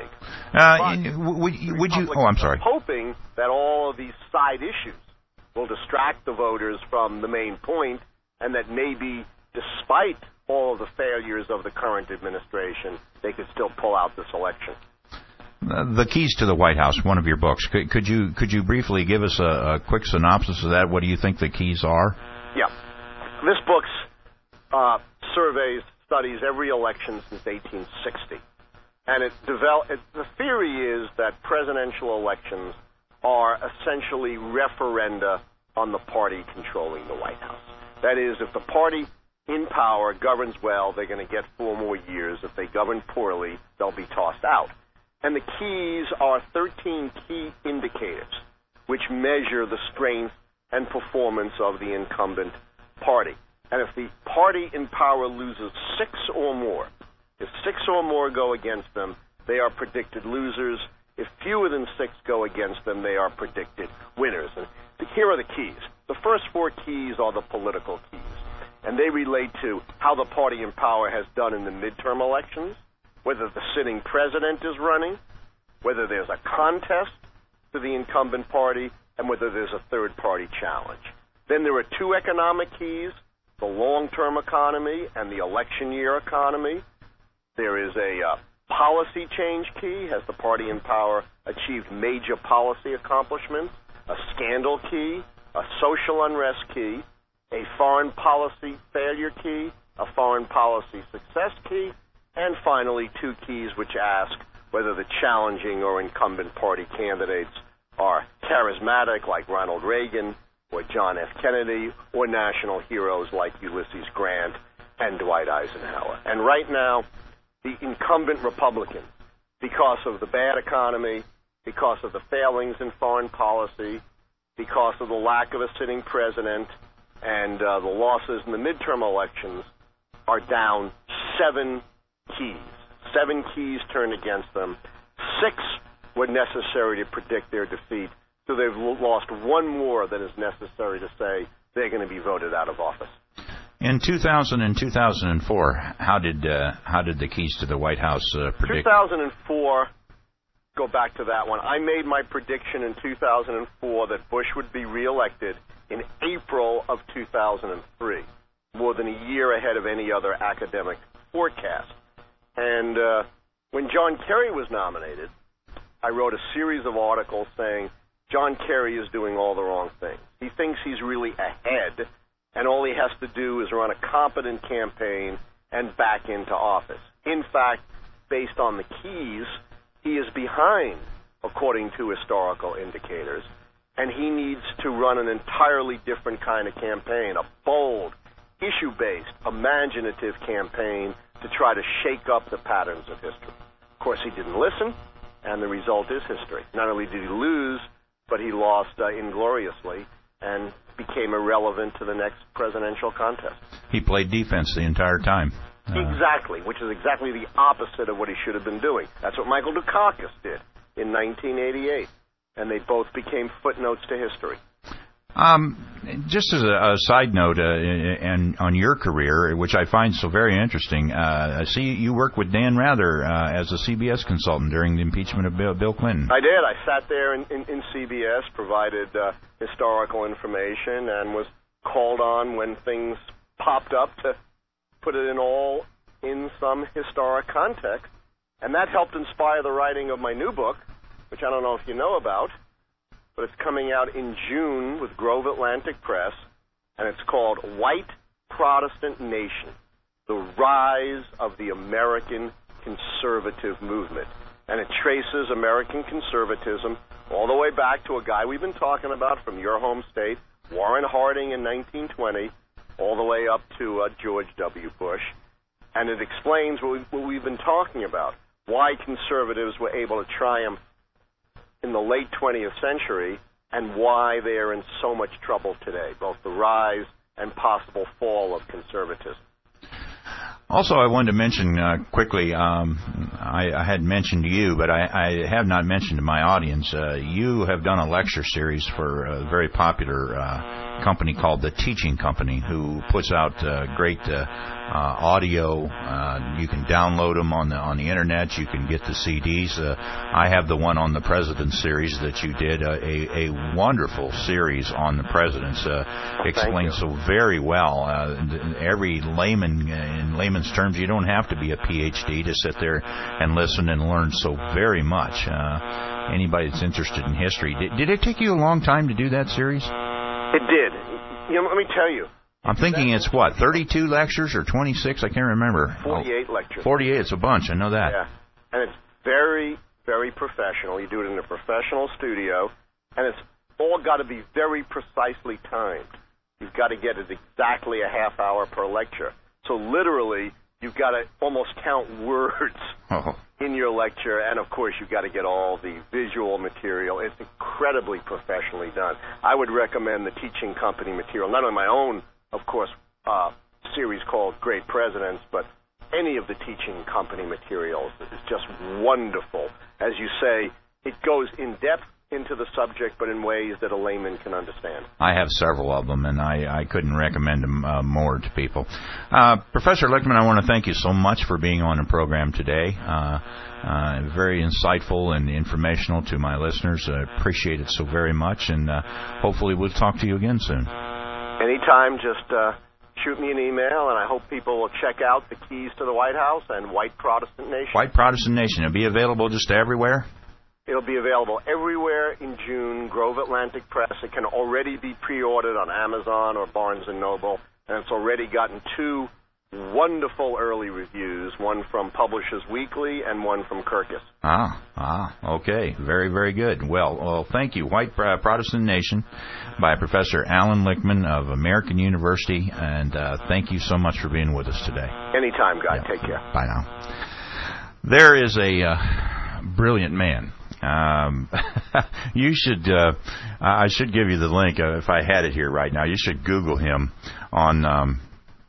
Would you? Oh, I'm sorry. Hoping that all of these side issues will distract the voters from the main point, and that maybe, despite all of the failures of the current administration, they could still pull out this election. The Keys to the White House, one of your books. Could you briefly give us a quick synopsis of that? What do you think the keys are? Yeah. This book studies every election since 1860. And the theory is that presidential elections are essentially referenda on the party controlling the White House. That is, if the party in power governs well, they're going to get 4 more years. If they govern poorly, they'll be tossed out. And the keys are 13 key indicators which measure the strength and performance of the incumbent party. And if the party in power loses 6 or more, if 6 or more go against them, they are predicted losers. If fewer than 6 go against them, they are predicted winners. And here are the keys. The first 4 keys are the political keys, and they relate to how the party in power has done in the midterm elections, whether the sitting president is running, whether there's a contest to the incumbent party, and whether there's a third-party challenge. Then there are 2 economic keys, the long-term economy and the election year economy. There is a policy change key. Has the party in power achieved major policy accomplishments? A scandal key, a social unrest key, a foreign policy failure key, a foreign policy success key, and finally 2 keys which ask whether the challenging or incumbent party candidates are charismatic like Ronald Reagan or John F. Kennedy, or national heroes like Ulysses Grant and Dwight Eisenhower. And right now, the incumbent Republicans, because of the bad economy, because of the failings in foreign policy, because of the lack of a sitting president, and the losses in the midterm elections, are down 7 keys. 7 keys turned against them. 6 were necessary to predict their defeat, so they've lost 1 more than is necessary to say they're going to be voted out of office. In 2000 and 2004, how did the keys to the White House predict? 2004, go back to that one. I made my prediction in 2004 that Bush would be reelected in April of 2003, more than a year ahead of any other academic forecast. And when John Kerry was nominated, I wrote a series of articles saying John Kerry is doing all the wrong things. He thinks he's really ahead, and all he has to do is run a competent campaign and back into office. In fact, based on the keys, he is behind, according to historical indicators, and he needs to run an entirely different kind of campaign, a bold, issue-based, imaginative campaign to try to shake up the patterns of history. Of course, he didn't listen, and the result is history. Not only did he lose, but he lost ingloriously and became irrelevant to the next presidential contest. He played defense the entire time. Exactly, which is exactly the opposite of what he should have been doing. That's what Michael Dukakis did in 1988, and they both became footnotes to history. Just as a side note, and on your career, which I find so very interesting, I see you worked with Dan Rather as a CBS consultant during the impeachment of Bill Clinton. I did. I sat there in CBS, provided historical information, and was called on when things popped up to put it in some historic context. And that helped inspire the writing of my new book, which I don't know if you know about, but it's coming out in June with Grove Atlantic Press, and it's called White Protestant Nation, The Rise of the American Conservative Movement. And it traces American conservatism all the way back to a guy we've been talking about from your home state, Warren Harding in 1920, all the way up to George W. Bush. And it explains what we've been talking about, why conservatives were able to triumph in the late 20th century, and why they are in so much trouble today, both the rise and possible fall of conservatism. Also, I wanted to mention quickly, I had mentioned to you, but I have not mentioned to my audience, you have done a lecture series for a very popular company called The Teaching Company, who puts out great audio. You can download them on the internet. You can get the CDs. I have the one on the Presidents series that you did, a wonderful series on the presidents. Explains so very well. Every layman, in layman's terms, you don't have to be a PhD to sit there and listen and learn so very much. Anybody that's interested in history. Did it take you a long time to do that series? It did. You know, let me tell you. I'm thinking it's, 32 lectures or 26? I can't remember. 48 lectures. 48, it's a bunch. I know that. Yeah. And it's very, very professional. You do it in a professional studio, and it's all got to be very precisely timed. You've got to get it exactly a half hour per lecture. So literally, you've got to almost count words in your lecture, and of course, you've got to get all the visual material. It's incredibly professionally done. I would recommend the Teaching Company material, not only my own, of course, series called Great Presidents, but any of the Teaching Company materials. It's just wonderful. As you say, it goes in depth into the subject, but in ways that a layman can understand. I have several of them, and I couldn't recommend them more to people. Professor Lichtman, I want to thank you so much for being on the program today. Very insightful and informational to my listeners. I appreciate it so very much, and hopefully we'll talk to you again soon. Anytime, just shoot me an email, and I hope people will check out The Keys to the White House and White Protestant Nation. White Protestant Nation. It'll be available just everywhere? It'll be available everywhere in June, Grove Atlantic Press. It can already be pre-ordered on Amazon or Barnes & Noble, and it's already gotten 2 wonderful early reviews, one from Publishers Weekly and one from Kirkus. Okay. Very, very good. Well, thank you. White Protestant Nation by Professor Alan Lichtman of American University, and thank you so much for being with us today. Anytime, Guy. Take care. Bye now. There is a brilliant man. You should, I should give you the link if I had it here right now. You should Google him on,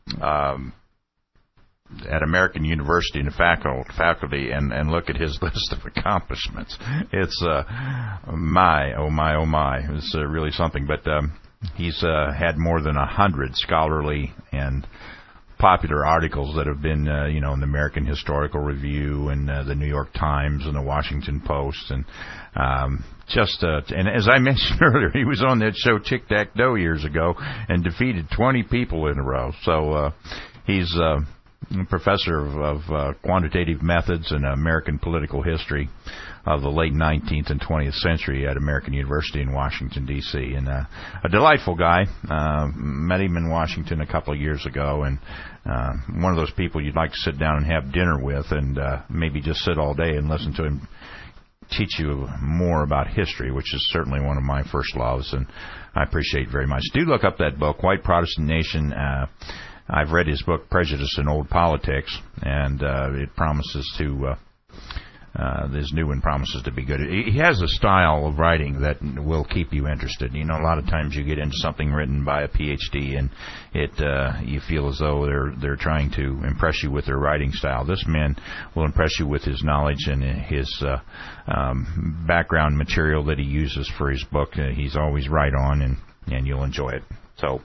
at American University in the faculty and look at his list of accomplishments. It's, my. It's really something. But, He's had more than 100 scholarly and popular articles that have been, in the American Historical Review and the New York Times and the Washington Post, and and as I mentioned earlier, he was on that show Tic Tac Dough years ago and defeated 20 people in a row. So he's a professor of quantitative methods and American political history of the late 19th and 20th century at American University in Washington, D.C. And a delightful guy. Met him in Washington a couple of years ago, and one of those people you'd like to sit down and have dinner with and maybe just sit all day and listen to him teach you more about history, which is certainly one of my first loves, and I appreciate very much. Do look up that book, White Protestant Nation. I've read his book, Prejudice in Old Politics, and it promises to... this new one promises to be good. He has a style of writing that will keep you interested. A lot of times you get into something written by a PhD, and you feel as though they're trying to impress you with their writing style. This man will impress you with his knowledge and his background material that he uses for his book. He's always right on, and you'll enjoy it. So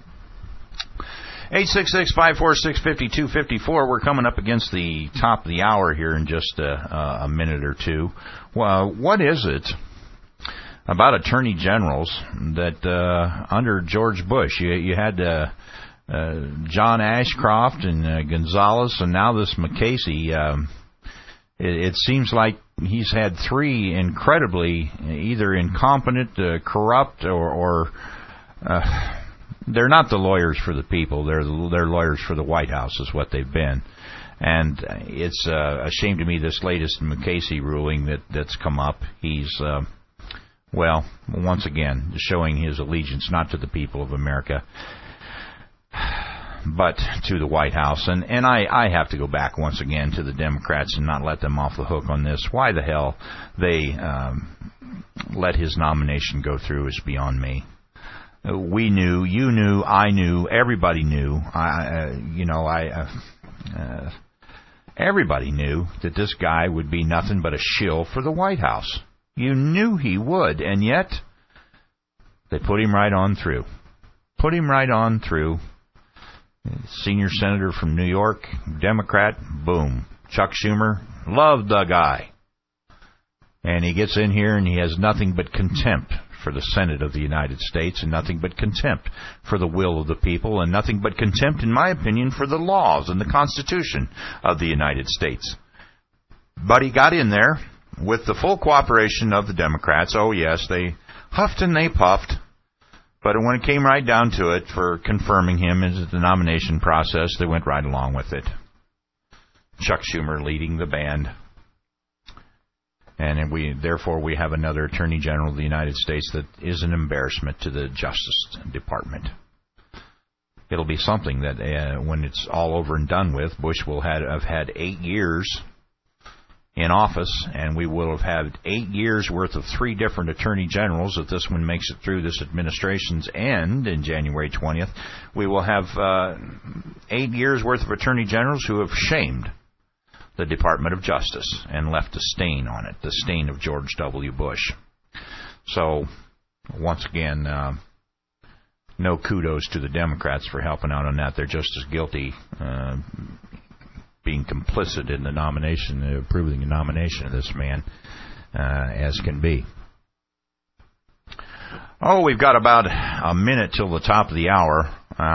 866-546-5254. We're coming up against the top of the hour here in just a minute or two. Well, what is it about attorney generals that under George Bush, you had John Ashcroft and Gonzalez, and now this McCasey? It seems like he's had three incredibly either incompetent, corrupt, or they're not the lawyers for the people. They're lawyers for the White House is what they've been. And it's a shame to me, this latest McCasey ruling that's come up. He's, once again, showing his allegiance not to the people of America, but to the White House. And I have to go back once again to the Democrats and not let them off the hook on this. Why the hell they let his nomination go through is beyond me. We knew, you knew, I knew, everybody knew. Everybody knew that this guy would be nothing but a shill for the White House. You knew he would, and yet they put him right on through. Put him right on through. Senior senator from New York, Democrat, boom. Chuck Schumer, loved the guy. And he gets in here and he has nothing but contempt for the Senate of the United States, and nothing but contempt for the will of the people, and nothing but contempt, in my opinion, for the laws and the Constitution of the United States. But he got in there with the full cooperation of the Democrats. Oh, yes, they huffed and they puffed. But when it came right down to it for confirming him into the nomination process, they went right along with it. Chuck Schumer leading the band. And therefore we have another Attorney General of the United States that is an embarrassment to the Justice Department. It'll be something that when it's all over and done with, Bush will have had 8 years in office, and we will have had 8 years worth of 3 different Attorney Generals. If this one makes it through this administration's end in January 20th, we will have 8 years worth of Attorney Generals who have shamed the Department of Justice and left a stain on it, the stain of George W. Bush. So, once again, no kudos to the Democrats for helping out on that. They're just as guilty being complicit in the nomination, approving the nomination of this man as can be. Oh, we've got about a minute till the top of the hour.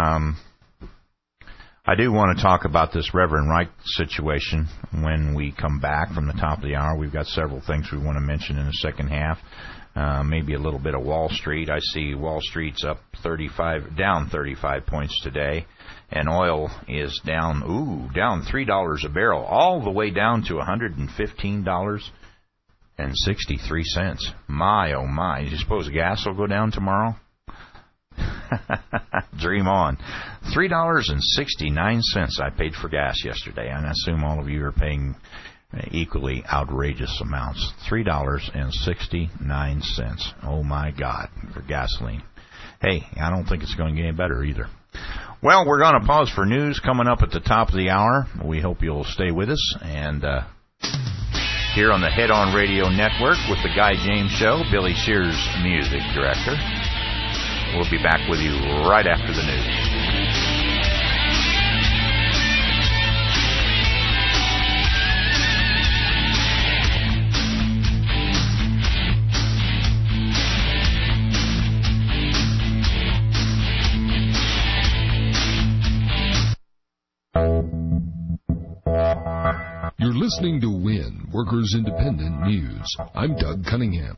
I do want to talk about this Reverend Wright situation when we come back from the top of the hour. We've got several things we want to mention in the second half. Maybe a little bit of Wall Street. I see Wall Street's up down 35 points today, and oil is down $3 a barrel, all the way down to $115.63. My, oh my. Do you suppose gas will go down tomorrow? Dream on. $3.69 I paid for gas yesterday, and I assume all of you are paying equally outrageous amounts. $3.69. Oh my God, for gasoline. Hey, I don't think it's going to get any better either. Well, we're going to pause for news coming up at the top of the hour. We hope you'll stay with us. And here on the Head On Radio Network with the Guy James Show, Billy Shears, music director. We'll be back with you right after the news. You're listening to WIN, Workers Independent News. I'm Doug Cunningham.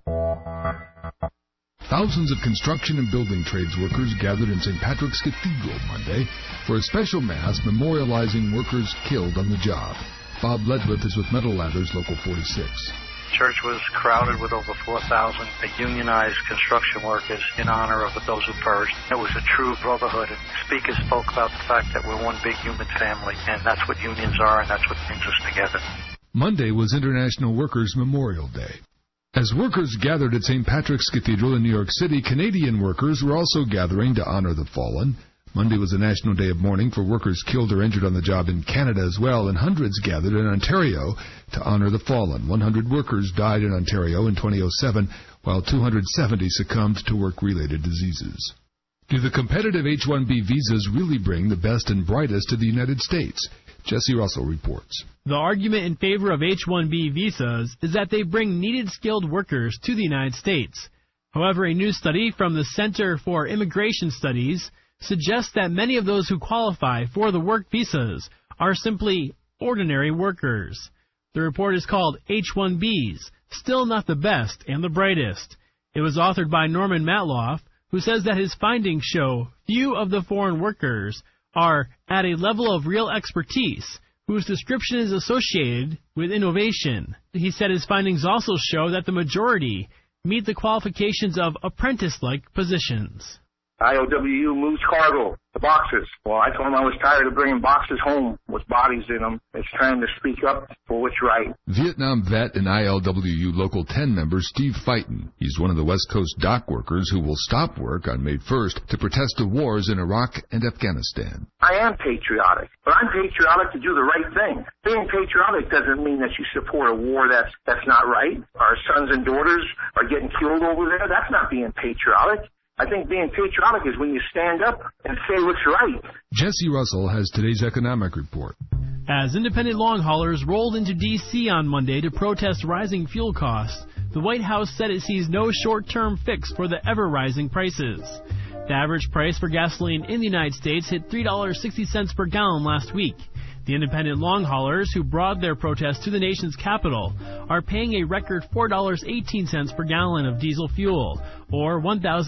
Thousands of construction and building trades workers gathered in St. Patrick's Cathedral Monday for a special mass memorializing workers killed on the job. Bob Ledwith is with Metal Ladders Local 46. Church was crowded with over 4,000 unionized construction workers in honor of those who perished. It was a true brotherhood, and speakers spoke about the fact that we're one big human family, and that's what unions are, and that's what brings us together. Monday was International Workers' Memorial Day. As workers gathered at St. Patrick's Cathedral in New York City, Canadian workers were also gathering to honor the fallen. Monday was a national day of mourning for workers killed or injured on the job in Canada as well, and hundreds gathered in Ontario to honor the fallen. 100 workers died in Ontario in 2007, while 270 succumbed to work-related diseases. Do the competitive H-1B visas really bring the best and brightest to the United States? Jesse Russell reports. The argument in favor of H-1B visas is that they bring needed skilled workers to the United States. However, a new study from the Center for Immigration Studies suggests that many of those who qualify for the work visas are simply ordinary workers. The report is called H-1Bs, Still Not the Best and the Brightest. It was authored by Norman Matloff, who says that his findings show few of the foreign workers are at a level of real expertise whose description is associated with innovation. He said his findings also show that the majority meet the qualifications of apprentice-like positions. IOWU moves cargo, the boxes. Well, I told him I was tired of bringing boxes home with bodies in them. It's time to speak up for what's right. Vietnam vet and ILWU Local 10 member Steve Fighton. He's one of the West Coast dock workers who will stop work on May 1st to protest the wars in Iraq and Afghanistan. I am patriotic, but I'm patriotic to do the right thing. Being patriotic doesn't mean that you support a war that's not right. Our sons and daughters are getting killed over there. That's not being patriotic. I think being patriotic is when you stand up and say what's right. Jesse Russell has today's economic report. As independent long haulers rolled into D.C. on Monday to protest rising fuel costs, the White House said it sees no short-term fix for the ever-rising prices. The average price for gasoline in the United States hit $3.60 per gallon last week. The independent long haulers who brought their protest to the nation's capital are paying a record $4.18 per gallon of diesel fuel, or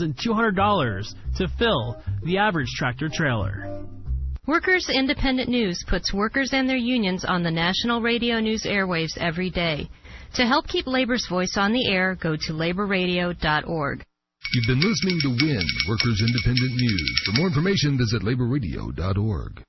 $1,200 to fill the average tractor trailer. Workers Independent News puts workers and their unions on the national radio news airwaves every day. To help keep labor's voice on the air, go to laborradio.org. You've been listening to WIN, Workers Independent News. For more information, visit laborradio.org.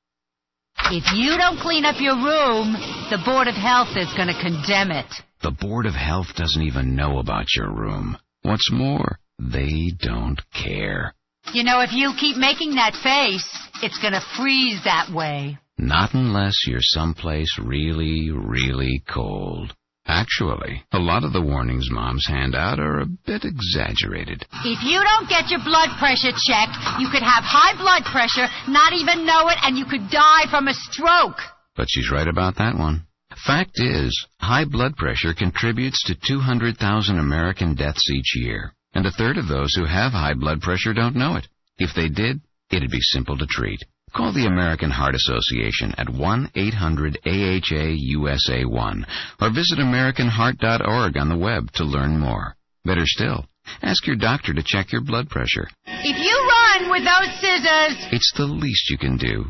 If you don't clean up your room, the Board of Health is going to condemn it. The Board of Health doesn't even know about your room. What's more, they don't care. You know, if you keep making that face, it's going to freeze that way. Not unless you're someplace really, really cold. Actually, a lot of the warnings moms hand out are a bit exaggerated. If you don't get your blood pressure checked, you could have high blood pressure, not even know it, and you could die from a stroke. But she's right about that one. Fact is, high blood pressure contributes to 200,000 American deaths each year. And a third of those who have high blood pressure don't know it. If they did, it'd be simple to treat. Call the American Heart Association at 1-800-AHA-USA1 or visit AmericanHeart.org on the web to learn more. Better still, ask your doctor to check your blood pressure. If you run with those scissors, it's the least you can do.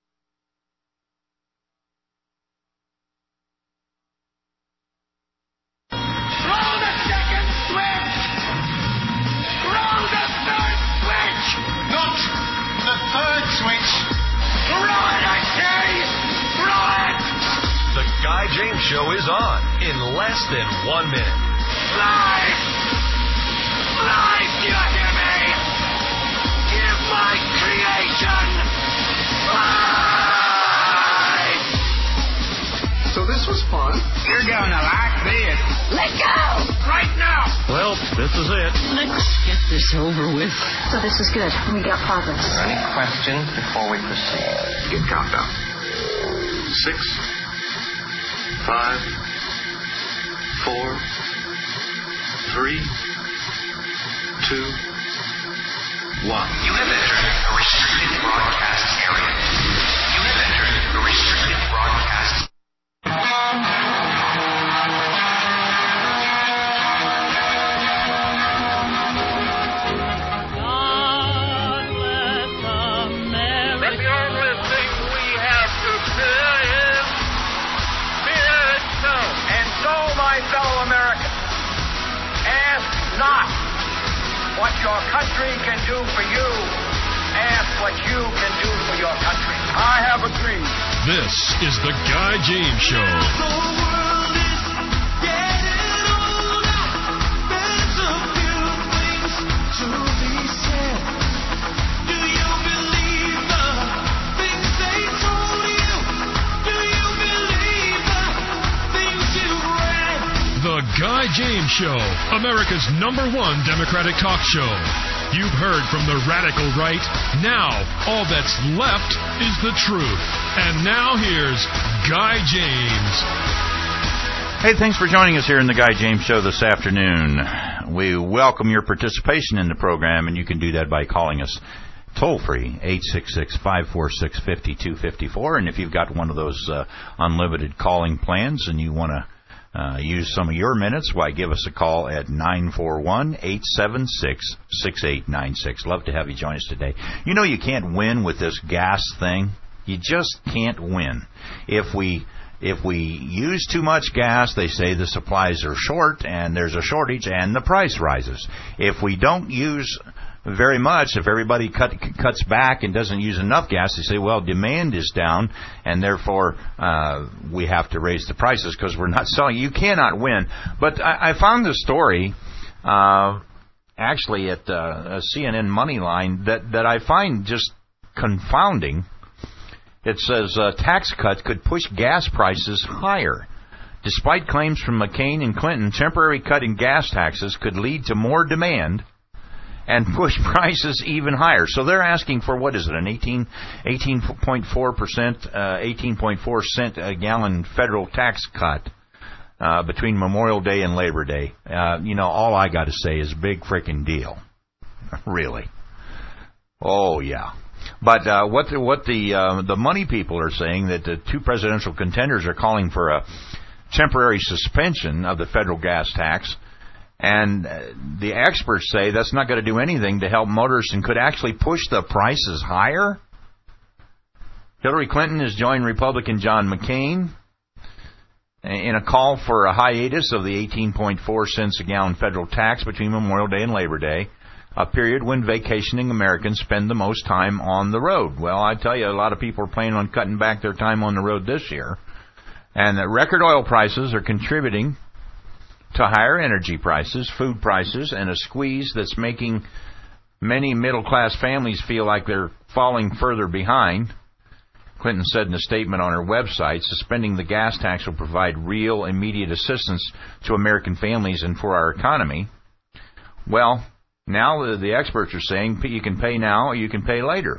Throw the second switch! Throw the third switch! Not the third switch! Throw it, I say! Throw it! The Guy James Show is on in less than 1 minute. Live! Live, do you hear me? Give my creation live! So this was fun. You're gonna like this. Let go! Right now! Well, This is it. Let's get this over with. So this is good. We got progress. Are there any questions before we proceed? Get countdown. 6, 5, 4, 3, 2, 1. You have entered a restricted broadcast area. You have entered a restricted broadcast. Not what your country can do for you. Ask what you can do for your country. I have a dream. This is the Guy James Show. The world is getting older. There's a few things to be said. Do you believe the things they told you? Do you believe the things you've read? The Guy James Show, America's #1 Democratic talk show. You've heard from the radical right. Now, all that's left is the truth. And now here's Guy James. Hey, thanks for joining us here in the Guy James Show this afternoon. We welcome your participation in the program, and you can do that by calling us toll-free, 866-546-5254. And if you've got one of those unlimited calling plans and you want to use some of your minutes, why, give us a call at 941-876-6896. Love to have you join us today. You know you can't win with this gas thing. You just can't win. If we use too much gas, they say the supplies are short and there's a shortage and the price rises. If we don't use very much, if everybody cuts back and doesn't use enough gas, they say, well, demand is down, and therefore we have to raise the prices because we're not selling. You cannot win. But I found this story actually at a CNN Moneyline that I find just confounding. It says tax cut could push gas prices higher. Despite claims from McCain and Clinton, temporary cut in gas taxes could lead to more demand and push prices even higher. So they're asking for, what is it, an 18.4 cent a gallon federal tax cut between Memorial Day and Labor Day. All I got to say is big frickin' deal. Really. Oh, yeah. But what the money people are saying, that the two presidential contenders are calling for a temporary suspension of the federal gas tax. And the experts say that's not going to do anything to help motorists and could actually push the prices higher. Hillary Clinton has joined Republican John McCain in a call for a hiatus of the 18.4 cents a gallon federal tax between Memorial Day and Labor Day, a period when vacationing Americans spend the most time on the road. Well, I tell you, a lot of people are planning on cutting back their time on the road this year. And the record oil prices are contributing to higher energy prices, food prices, and a squeeze that's making many middle-class families feel like they're falling further behind. Clinton said in a statement on her website, suspending the gas tax will provide real, immediate assistance to American families and for our economy. Well, now the experts are saying you can pay now or you can pay later.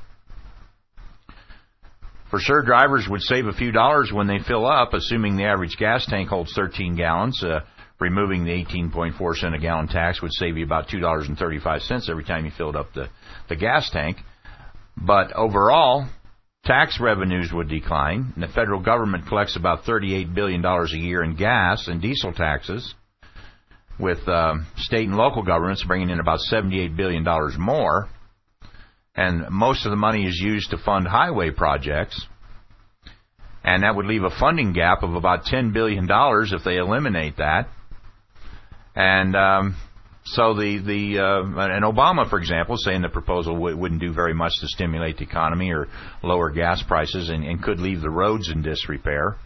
For sure, drivers would save a few dollars when they fill up, assuming the average gas tank holds 13 gallons. Removing the 18.4 cent a gallon tax would save you about $2.35 every time you filled up the gas tank. But overall, tax revenues would decline. And the federal government collects about $38 billion a year in gas and diesel taxes, with state and local governments bringing in about $78 billion more. And most of the money is used to fund highway projects. And that would leave a funding gap of about $10 billion if they eliminate that. And so and Obama, for example, saying the proposal wouldn't do very much to stimulate the economy or lower gas prices and could leave the roads in disrepair.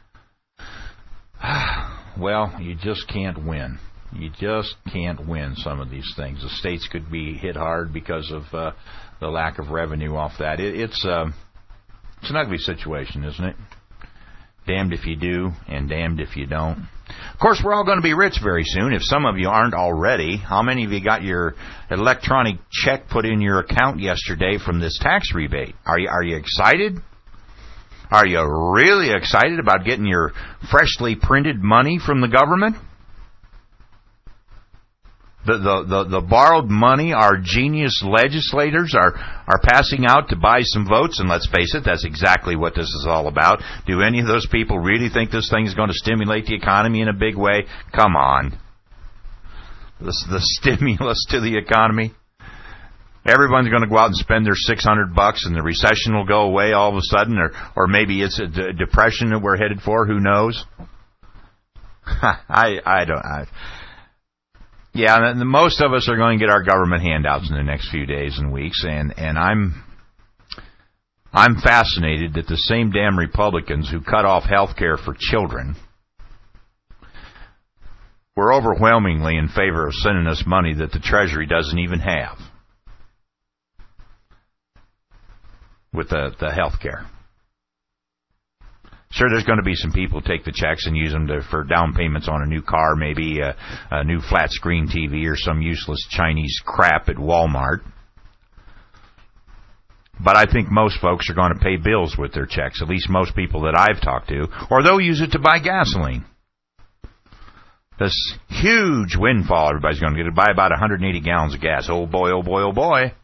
Well, you just can't win. You just can't win some of these things. The states could be hit hard because of the lack of revenue off that. It's an ugly situation, isn't it? Damned if you do, and damned if you don't. Of course, we're all going to be rich very soon. If some of you aren't already, how many of you got your electronic check put in your account yesterday from this tax rebate? Are you excited? Are you really excited about getting your freshly printed money from the government? The borrowed money our genius legislators are passing out to buy some votes, and let's face it, that's exactly what this is all about. Do any of those people really think this thing is going to stimulate the economy in a big way? Come on. The stimulus to the economy? Everyone's going to go out and spend their $600 and the recession will go away all of a sudden, or maybe it's a depression that we're headed for, who knows? Yeah, most of us are going to get our government handouts in the next few days and weeks, and I'm fascinated that the same damn Republicans who cut off health care for children were overwhelmingly in favor of sending us money that the Treasury doesn't even have with the health care. Sure, there's going to be some people who take the checks and use them for down payments on a new car, maybe a new flat screen TV or some useless Chinese crap at Walmart. But I think most folks are going to pay bills with their checks, at least most people that I've talked to, or they'll use it to buy gasoline. This huge windfall everybody's going to get to buy about 180 gallons of gas. Oh boy, oh boy, oh boy.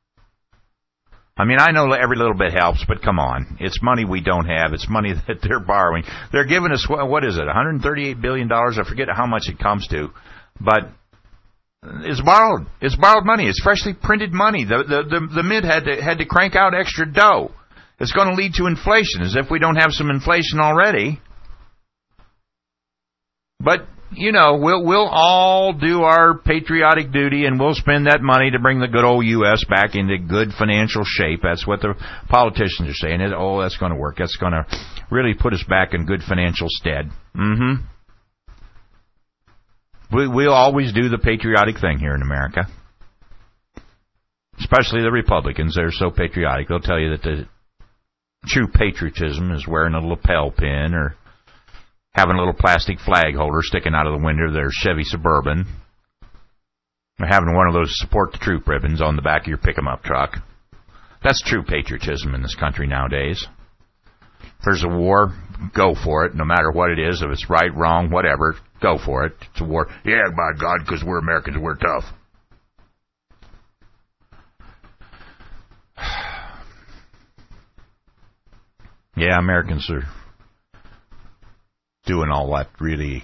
I mean, I know every little bit helps, but come on. It's money we don't have. It's money that they're borrowing. They're giving us, what is it, $138 billion? I forget how much it comes to. But it's borrowed. It's borrowed money. It's freshly printed money. The Mid had to crank out extra dough. It's going to lead to inflation, as if we don't have some inflation already. But you know, we'll all do our patriotic duty, and we'll spend that money to bring the good old U.S. back into good financial shape. That's what the politicians are saying. Oh, that's going to work. That's going to really put us back in good financial stead. We'll always do the patriotic thing here in America. Especially the Republicans. They're so patriotic. They'll tell you that the true patriotism is wearing a lapel pin or having a little plastic flag holder sticking out of the window of their Chevy Suburban, or having one of those support the troop ribbons on the back of your pick-em-up truck. That's true patriotism in this country nowadays. If there's a war, go for it, no matter what it is. If it's right, wrong, whatever, go for it. It's a war. Yeah, by God, because we're Americans, we're tough. Yeah, Americans are doing all that really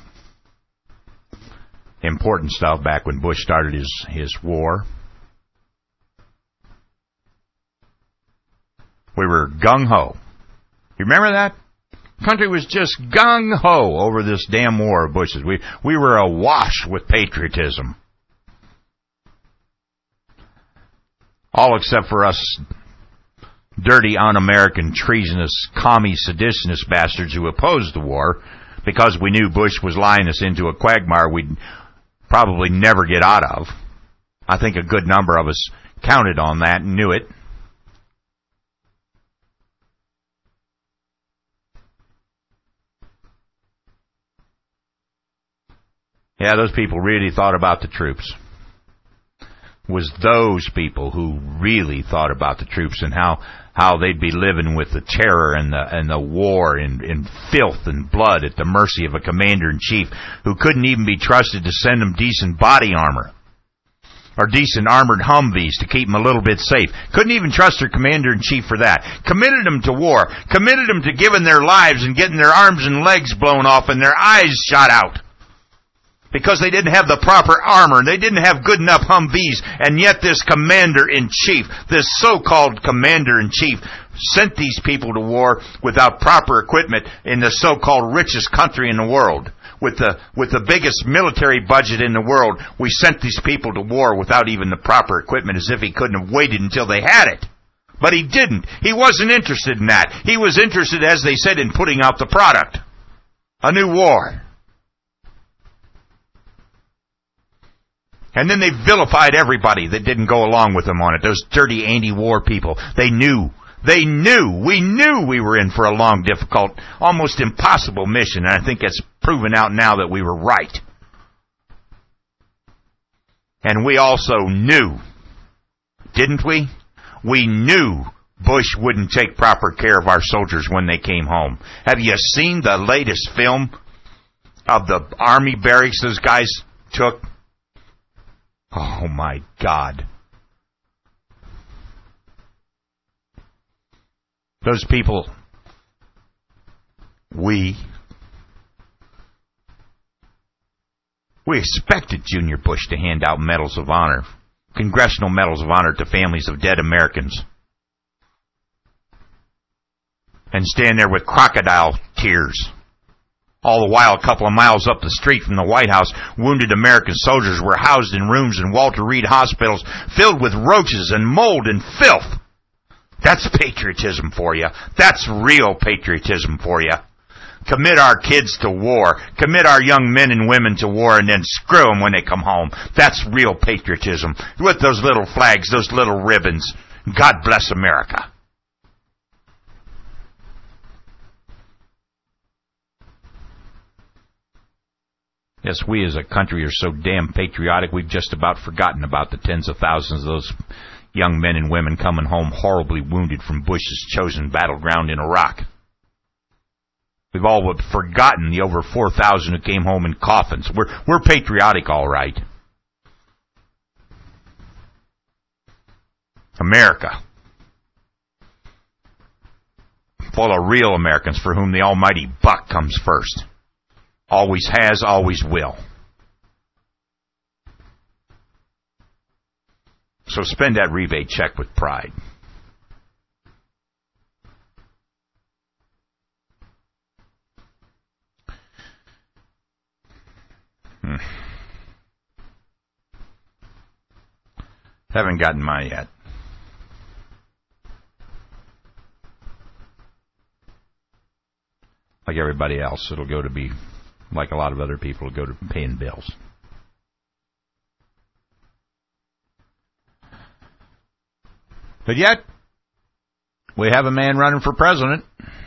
important stuff back when Bush started his war. We were gung-ho. You remember that? The country was just gung-ho over this damn war of Bush's. We were awash with patriotism. All except for us dirty, un-American, treasonous, commie, seditionist bastards who opposed the war, because we knew Bush was lying us into a quagmire we'd probably never get out of. I think a good number of us counted on that and knew it. Yeah, those people really thought about the troops. It was those people who really thought about the troops and how they'd be living with the terror and the war in filth and blood at the mercy of a commander-in-chief who couldn't even be trusted to send them decent body armor or decent armored Humvees to keep them a little bit safe. Couldn't even trust their commander-in-chief for that. Committed them to war. Committed them to giving their lives and getting their arms and legs blown off and their eyes shot out, because they didn't have the proper armor, they didn't have good enough Humvees, and yet this commander-in-chief, this so-called commander-in-chief, sent these people to war without proper equipment in the so-called richest country in the world. With the biggest military budget in the world, we sent these people to war without even the proper equipment, as if he couldn't have waited until they had it. But he didn't. He wasn't interested in that. He was interested, as they said, in putting out the product. A new war. And then they vilified everybody that didn't go along with them on it. Those dirty anti-war people. They knew They knew, we knew we were in for a long, difficult, almost impossible mission, and I think it's proven out now that we were right. And we also knew, didn't we? We knew Bush wouldn't take proper care of our soldiers when they came home. Have you seen the latest film of the army barracks those guys took? Oh, my God. Those people, we expected Junior Bush to hand out medals of honor, congressional medals of honor to families of dead Americans, and stand there with crocodile tears. All the while, a couple of miles up the street from the White House, wounded American soldiers were housed in rooms in Walter Reed hospitals filled with roaches and mold and filth. That's patriotism for you. That's real patriotism for you. Commit our kids to war. Commit our young men and women to war and then screw them when they come home. That's real patriotism. With those little flags, those little ribbons. God bless America. Yes, we as a country are so damn patriotic, we've just about forgotten about the tens of thousands of those young men and women coming home horribly wounded from Bush's chosen battleground in Iraq. We've all but forgotten the over 4,000 who came home in coffins. We're patriotic, all right. America. Full of real Americans for whom the almighty buck comes first. Always has, always will. So spend that rebate check with pride. Haven't gotten mine yet. Like everybody else, it'll go to be, like a lot of other people, it'll go to paying bills. But yet, we have a man running for president.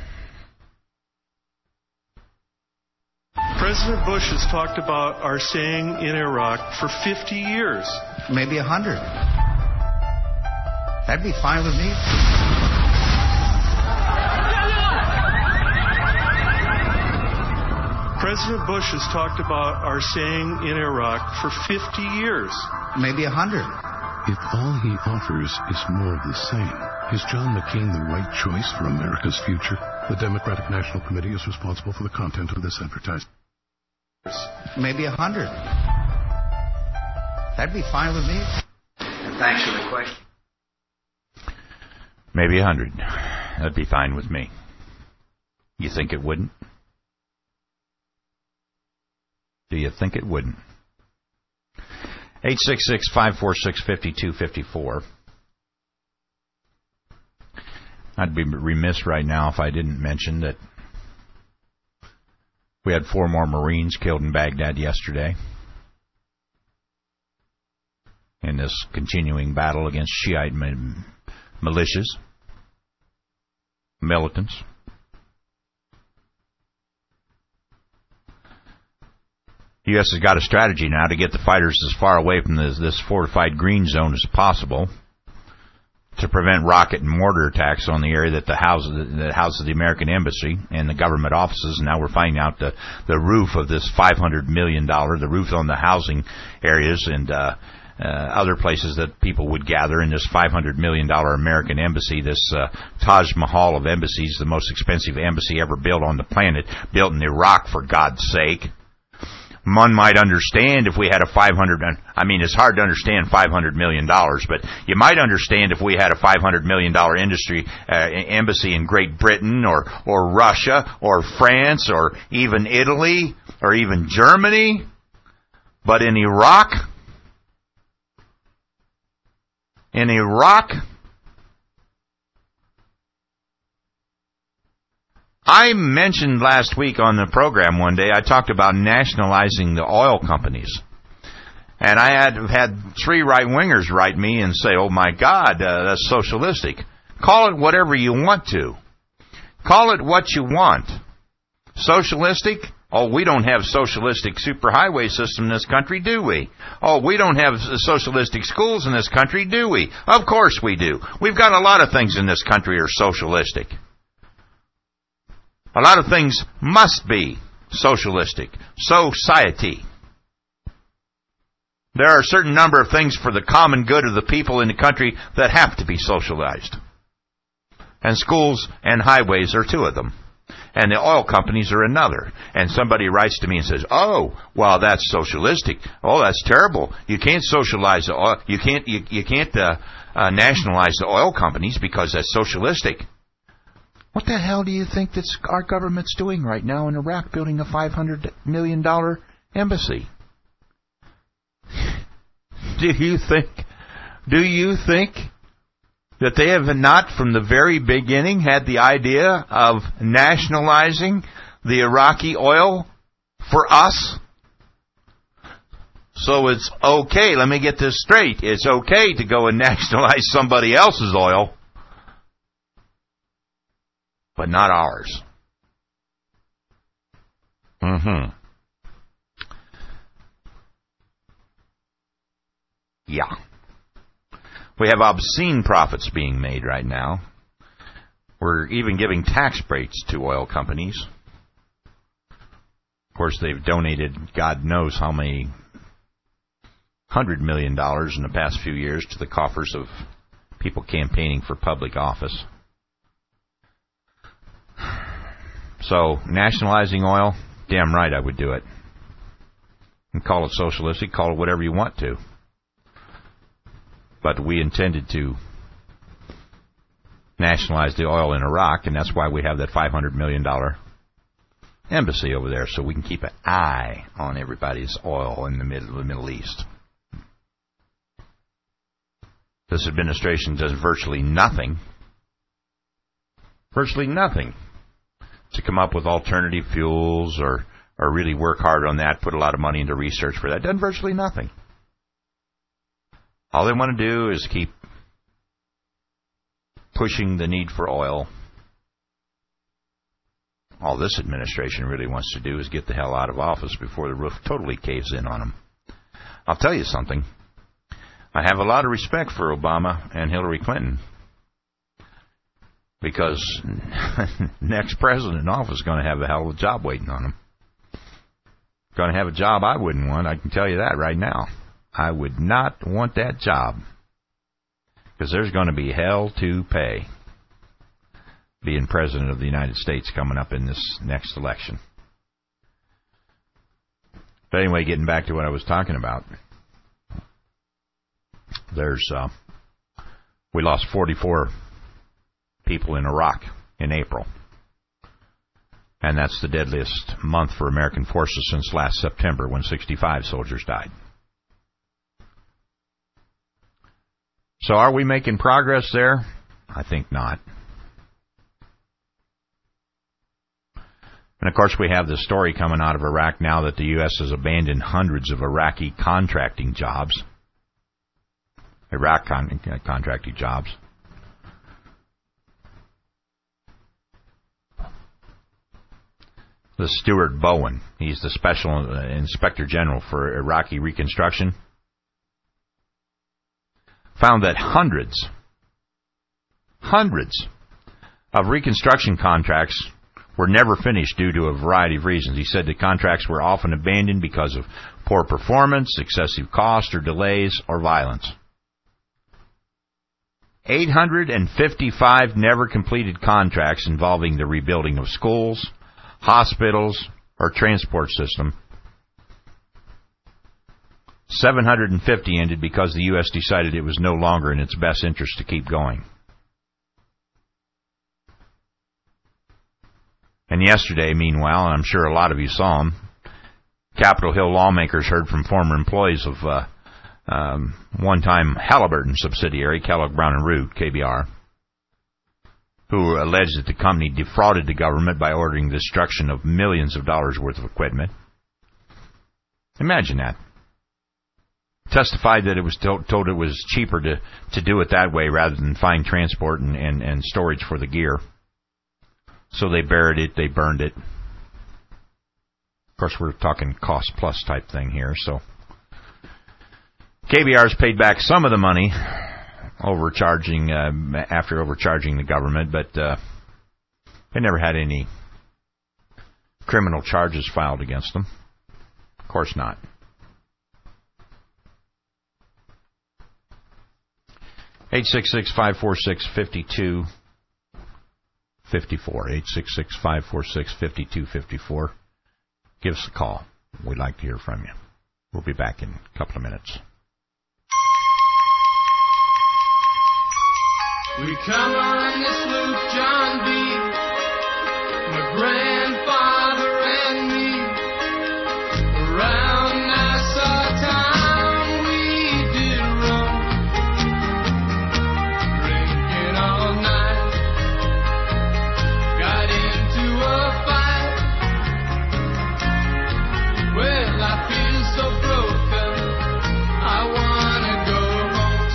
President Bush has talked about our staying in Iraq for 50 years. Maybe 100. That'd be fine with me. President Bush has talked about our staying in Iraq for 50 years. Maybe 100. If all he offers is more of the same, is John McCain the right choice for America's future? The Democratic National Committee is responsible for the content of this advertisement. Maybe 100. That'd be fine with me. And thanks for the question. Maybe 100. That'd be fine with me. You think it wouldn't? Do you think it wouldn't? 866-546-5254. I'd be remiss right now if I didn't mention that we had 4 more Marines killed in Baghdad yesterday in this continuing battle against Shiite militias, militants. The U.S. has got a strategy now to get the fighters as far away from this fortified green zone as possible to prevent rocket and mortar attacks on the area that houses the American Embassy and the government offices. And now we're finding out the roof of this $500 million, the roof on the housing areas and other places that people would gather in this $500 million American Embassy, this Taj Mahal of embassies, the most expensive embassy ever built on the planet, built in Iraq, for God's sake. One might understand if we had it's hard to understand $500 million, but you might understand if we had a $500 million embassy in Great Britain or Russia or France or even Italy or even Germany. But in Iraq, I mentioned last week on the program one day, I talked about nationalizing the oil companies. And I had 3 right-wingers write me and say, oh, my God, that's socialistic. Call it whatever you want to. Call it what you want. Socialistic? Oh, we don't have socialistic superhighway system in this country, do we? Oh, we don't have socialistic schools in this country, do we? Of course we do. We've got a lot of things in this country are socialistic. A lot of things must be socialistic. Society. There are a certain number of things for the common good of the people in the country that have to be socialized. And schools and highways are two of them. And the oil companies are another. And somebody writes to me and says, "Oh, well, that's socialistic. Oh, that's terrible. You can't socialize the oil. You can't nationalize the oil companies because that's socialistic." What the hell do you think that our government's doing right now in Iraq, building a $500 million embassy? Do you think that they have not from the very beginning had the idea of nationalizing the Iraqi oil for us? So it's okay, let me get this straight, it's okay to go and nationalize somebody else's oil, but not ours. Yeah. We have obscene profits being made right now. We're even giving tax breaks to oil companies. Of course, they've donated God knows how many $100 million in the past few years to the coffers of people campaigning for public office. So, nationalizing oil, damn right I would do it. And call it socialistic, call it whatever you want to. But we intended to nationalize the oil in Iraq, and that's why we have that $500 million embassy over there, so we can keep an eye on everybody's oil in the Middle East. This administration does virtually nothing to come up with alternative fuels or really work hard on that, put a lot of money into research for that. Done virtually nothing. All they want to do is keep pushing the need for oil. All this administration really wants to do is get the hell out of office before the roof totally caves in on them. I'll tell you something. I have a lot of respect for Obama and Hillary Clinton, because next president in office is going to have a hell of a job waiting on them. Going to have a job I wouldn't want, I can tell you that right now. I would not want that job, because there's going to be hell to pay being president of the United States coming up in this next election. But anyway, getting back to what I was talking about, we lost 44 people in Iraq in April. And that's the deadliest month for American forces since last September, when 65 soldiers died. So are we making progress there? I think not. And of course we have the story coming out of Iraq now that the U.S. has abandoned hundreds of Iraqi contracting jobs. Contracting jobs. The Stuart Bowen, he's the Special Inspector General for Iraqi Reconstruction, found that hundreds of reconstruction contracts were never finished due to a variety of reasons. He said the contracts were often abandoned because of poor performance, excessive cost, or delays, or violence. 855 never completed contracts involving the rebuilding of schools, hospitals, or transport system. 750 ended because the U.S. decided it was no longer in its best interest to keep going. And yesterday, meanwhile, and I'm sure a lot of you saw them, Capitol Hill lawmakers heard from former employees of one-time Halliburton subsidiary, Kellogg Brown & Root, KBR, who alleged that the company defrauded the government by ordering the destruction of millions of dollars worth of equipment. Imagine that. testified that it was told it was cheaper to do it that way rather than find transport and storage for the gear. So they buried it, they burned it. Of course, we're talking cost plus type thing here, so KBR's paid back some of the money after overcharging the government, but they never had any criminal charges filed against them. Of course not. (866-546-5254). 866-546-5254. Give us a call. We'd like to hear from you. We'll be back in a couple of minutes. We come on this loop, John B., my grandfather and me, around Nassau town we did roam, drinking all night, got into a fight. Well, I feel so broken, I wanna go home.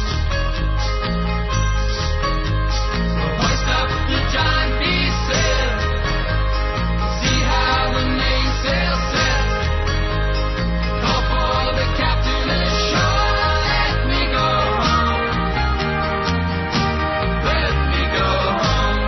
So hoist up the John B. sail, see how the mainsail sets. Call for the captain ashore, let me go home. Let me go home.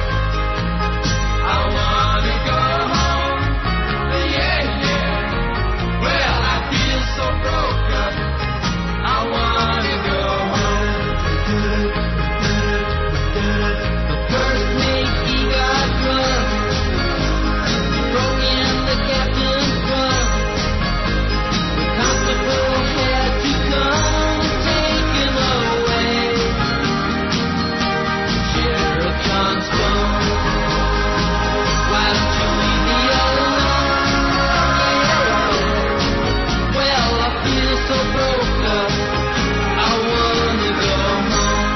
I wanna go home. Yeah, yeah. Well, I feel so broken, I wanna go home. The first mate, he got drunk, broke in the captain's front. The constable had to come take him away. Sheriff John Stone, why don't you leave me alone? Well, I feel so broken, I wanna go home.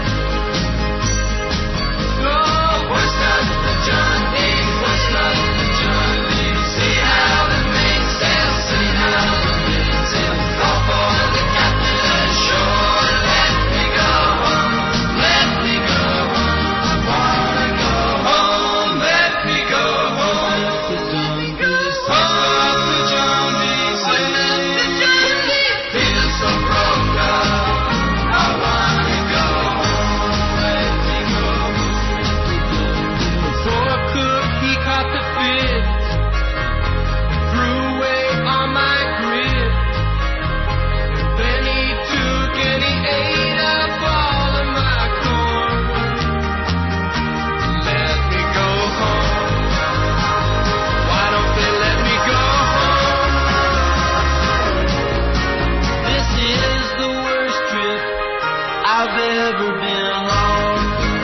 So hoist up the John B., hoist up the John B. See how the mainsail, see how the mainsail. Call for the captain ashore, let me go home, let me go home. I wanna go home, let me go home. Hoist up the John B., hoist up the John B. Feel so broken, I wanna go home, let me go home. The poor cook, he caught the fit, threw away all my grit. Then he took and he ate up all of my corn. Let me go home. Why don't they let me go home? This is the worst trip I've ever been on.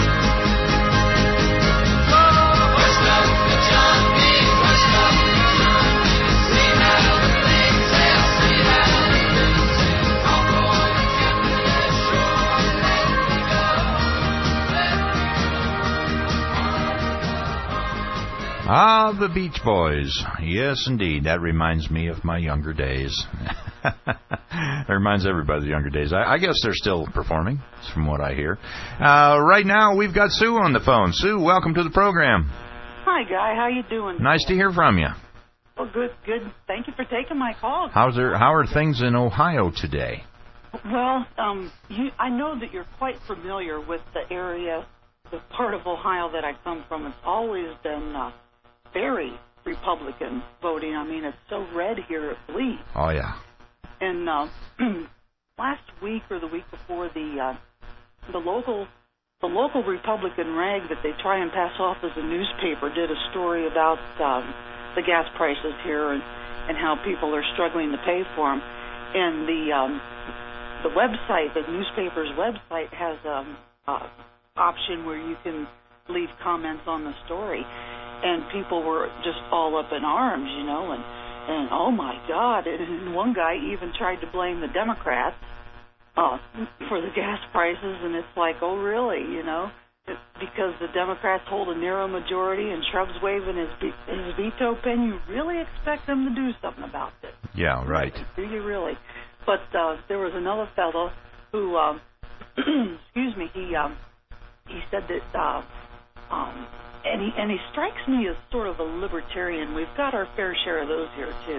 Hoist up the John B., hoist up the John B. See how the mainsail, see how the mainsail. Call for the captain ashore, let me go home, let me go. Ah, the Beach Boys. Yes, indeed. That reminds me of my younger days. That reminds everybody of the younger days. I guess they're still performing, from what I hear. Right now, we've got Sue on the phone. Sue, welcome to the program. Hi, Guy. How you doing? Nice to hear from you. Oh, good. Thank you for taking my call. How are things in Ohio today? Well, I know that you're quite familiar with the area, the part of Ohio that I come from. It's always been very Republican voting. I mean, it's so red here it bleeds. Oh, yeah. And last week or the week before, the local Republican rag that they try and pass off as a newspaper did a story about the gas prices here and how people are struggling to pay for them. And the website, the newspaper's website, has an option where you can leave comments on the story. And people were just all up in arms, you know, and oh my God. And one guy even tried to blame the Democrats for the gas prices, and it's like, oh really, you know, because the Democrats hold a narrow majority and Trump's waving his veto pen, you really expect them to do something about this? Yeah, right. Do you really? But there was another fellow who, excuse me, he said that, and he strikes me as sort of a libertarian. We've got our fair share of those here too.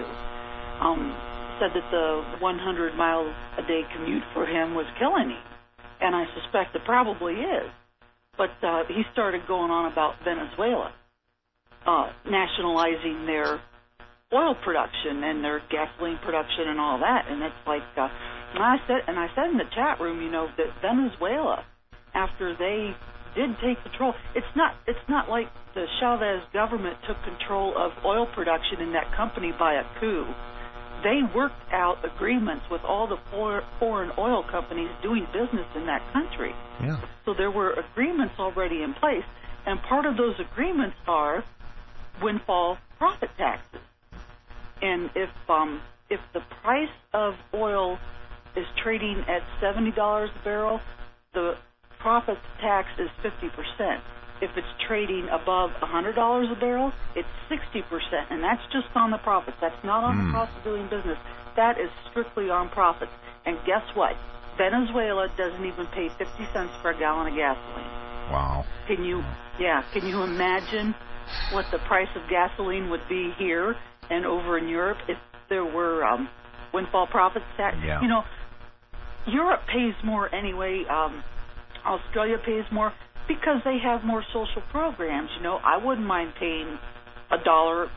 Said that the 100-mile-a-day commute for him was killing him, and I suspect it probably is. But he started going on about Venezuela, nationalizing their oil production and their gasoline production and all that. And it's like, and I said in the chat room, you know, that Venezuela, after they did take control, it's not like the Chavez government took control of oil production in that company by a coup. They worked out agreements with all the foreign oil companies doing business in that country. Yeah. So there were agreements already in place, and part of those agreements are windfall profit taxes. And if the price of oil is trading at $70 a barrel, the profit tax is 50%. If it's trading above $100 a barrel, it's 60%, and that's just on the profits. That's not on the cost of doing business. That is strictly on profits. And guess what? Venezuela doesn't even pay 50 cents for a gallon of gasoline. Wow. Can you imagine what the price of gasoline would be here and over in Europe if there were windfall profits tax? Yeah. You know, Europe pays more anyway. Australia pays more, because they have more social programs. You know, I wouldn't mind paying $1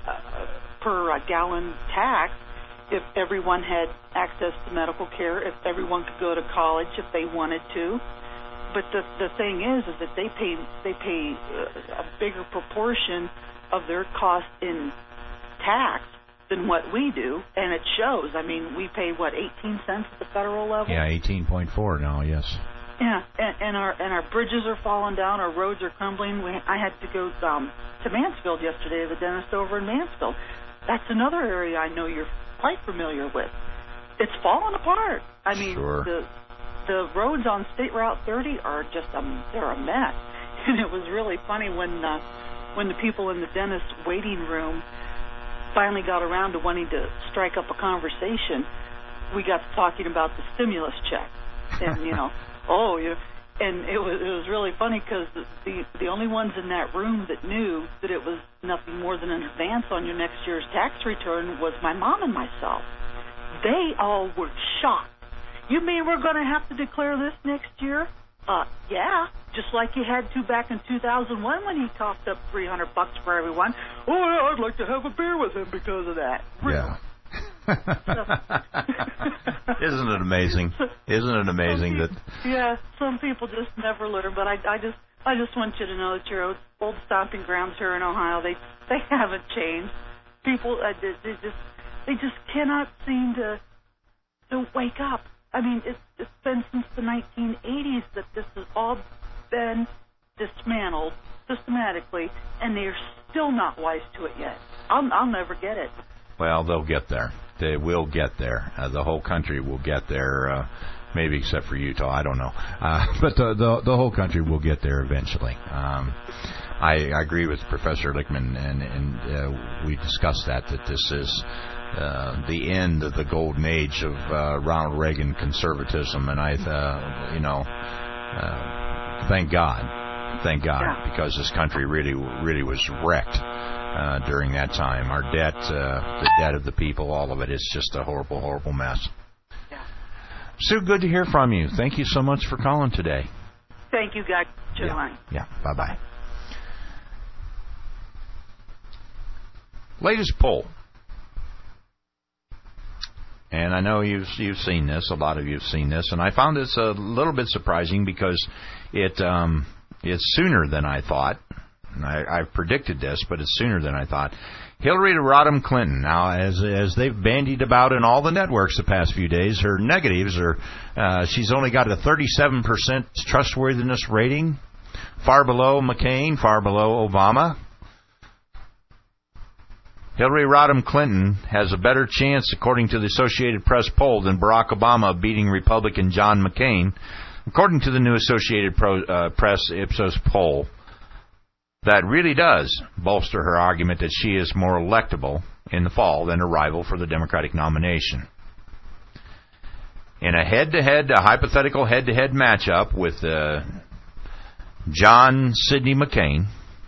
per gallon tax if everyone had access to medical care, if everyone could go to college if they wanted to. But the thing is that they pay a bigger proportion of their cost in tax than what we do, and it shows. I mean, we pay 18 cents at the federal level. Yeah, 18.4 now. Yes. Yeah, and our bridges are falling down, our roads are crumbling. I had to go to Mansfield yesterday, the dentist over in Mansfield. That's another area I know you're quite familiar with. It's falling apart. I mean, sure. The roads on State Route 30 are just they're a mess. And it was really funny when the people in the dentist waiting room finally got around to wanting to strike up a conversation. We got to talking about the stimulus check, and you know. Oh, yeah, and it was really funny because the only ones in that room that knew that it was nothing more than an advance on your next year's tax return was my mom and myself. They all were shocked. You mean we're going to have to declare this next year? Yeah, just like you had to back in 2001 when he coughed up $300 for everyone. Oh, yeah, I'd like to have a beer with him because of that. Really? Yeah. Isn't it amazing? Isn't it amazing that? Yeah, some people just never learn. But I just want you to know that your old stomping grounds here in Ohio, they haven't changed. People they just cannot seem to wake up. I mean, it's been since the 1980s that this has all been dismantled systematically, and they're still not wise to it yet. I'll never get it. Well, they'll get there. They will get there. The whole country will get there, maybe except for Utah. I don't know. But the whole country will get there eventually. I agree with Professor Lichtman, and we discussed that this is the end of the golden age of Ronald Reagan conservatism. And thank God, because this country really was wrecked. During that time, our debt, the debt of the people, all of it is just a horrible, horrible mess. Yeah. Sue, good to hear from you. Thank you so much for calling today. Thank you, guys. Yeah. Bye-bye. Latest poll. And I know you've seen this. A lot of you have seen this, and I found this a little bit surprising because it's sooner than I thought. I've predicted this, but it's sooner than I thought. Hillary to Rodham Clinton. Now, as they've bandied about in all the networks the past few days, her negatives are she's only got a 37% trustworthiness rating, far below McCain, far below Obama. Hillary Rodham Clinton has a better chance, according to the Associated Press poll, than Barack Obama of beating Republican John McCain, according to the new Associated Press Ipsos poll. That really does bolster her argument that she is more electable in the fall than her rival for the Democratic nomination. in a hypothetical head-to-head matchup with John Sidney McCain.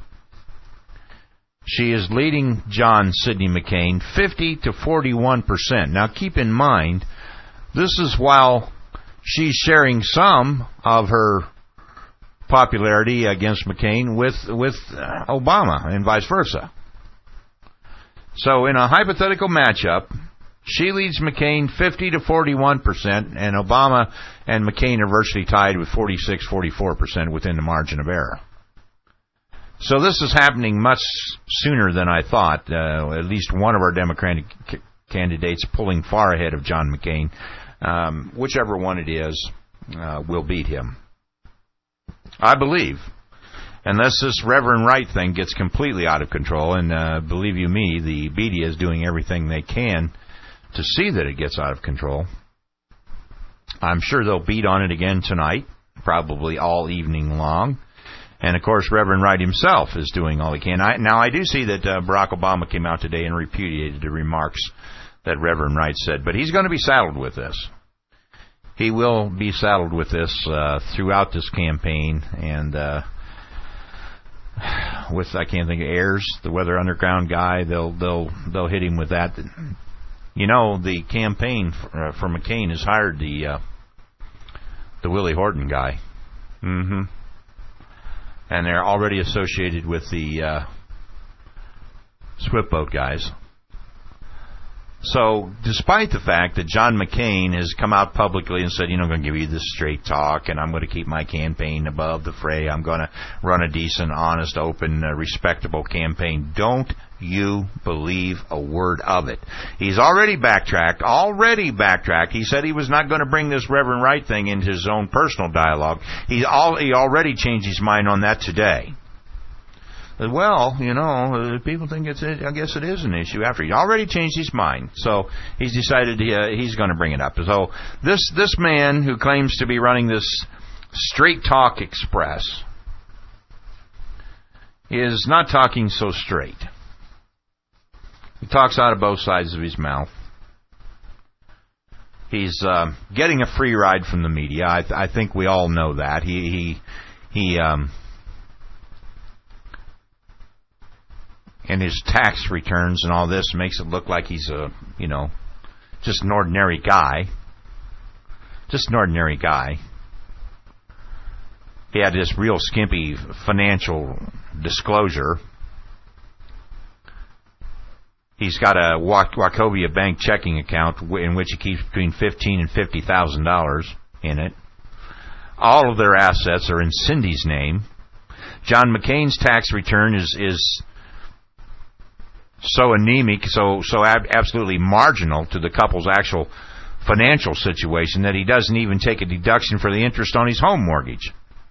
She is leading John Sidney McCain 50 to 41%. Now, keep in mind, this is while she's sharing some of her popularity against McCain with Obama and vice versa. So, in a hypothetical matchup, she leads McCain 50 to 41%, and Obama and McCain are virtually tied with 46-44% within the margin of error. So this is happening much sooner than I thought. At least one of our Democratic candidates pulling far ahead of John McCain. Whichever one it is will beat him. I believe. Unless this Reverend Wright thing gets completely out of control, and believe you me, the media is doing everything they can to see that it gets out of control. I'm sure they'll beat on it again tonight, probably all evening long. And, of course, Reverend Wright himself is doing all he can. Now, I do see that Barack Obama came out today and repudiated the remarks that Reverend Wright said. But he's going to be saddled with this. He will be saddled with this throughout this campaign. And with, I can't think of Ayers, the Weather Underground guy, they'll hit him with that. You know, the campaign for McCain has hired the Willie Horton guy. Mm-hmm. And they're already associated with the Swiftboat guys. So, despite the fact that John McCain has come out publicly and said, I'm going to give you this straight talk, and I'm going to keep my campaign above the fray, I'm going to run a decent, honest, open, respectable campaign. Don't you believe a word of it. He's already backtracked. He said he was not going to bring this Reverend Wright thing into his own personal dialogue. He already changed his mind on that today. Well, people think I guess it is an issue after. He already changed his mind. So he's decided he's going to bring it up. So this man who claims to be running this Straight Talk Express is not talking so straight. He talks out of both sides of his mouth. He's getting a free ride from the media. I think we all know that. He and his tax returns and all this makes it look like he's just an ordinary guy. Just an ordinary guy. He had this real skimpy financial disclosure. He's got a Wachovia Bank checking account in which he keeps between $15,000 and $50,000 in it. All of their assets are in Cindy's name. John McCain's tax return is so anemic, so absolutely marginal to the couple's actual financial situation that he doesn't even take a deduction for the interest on his home mortgage.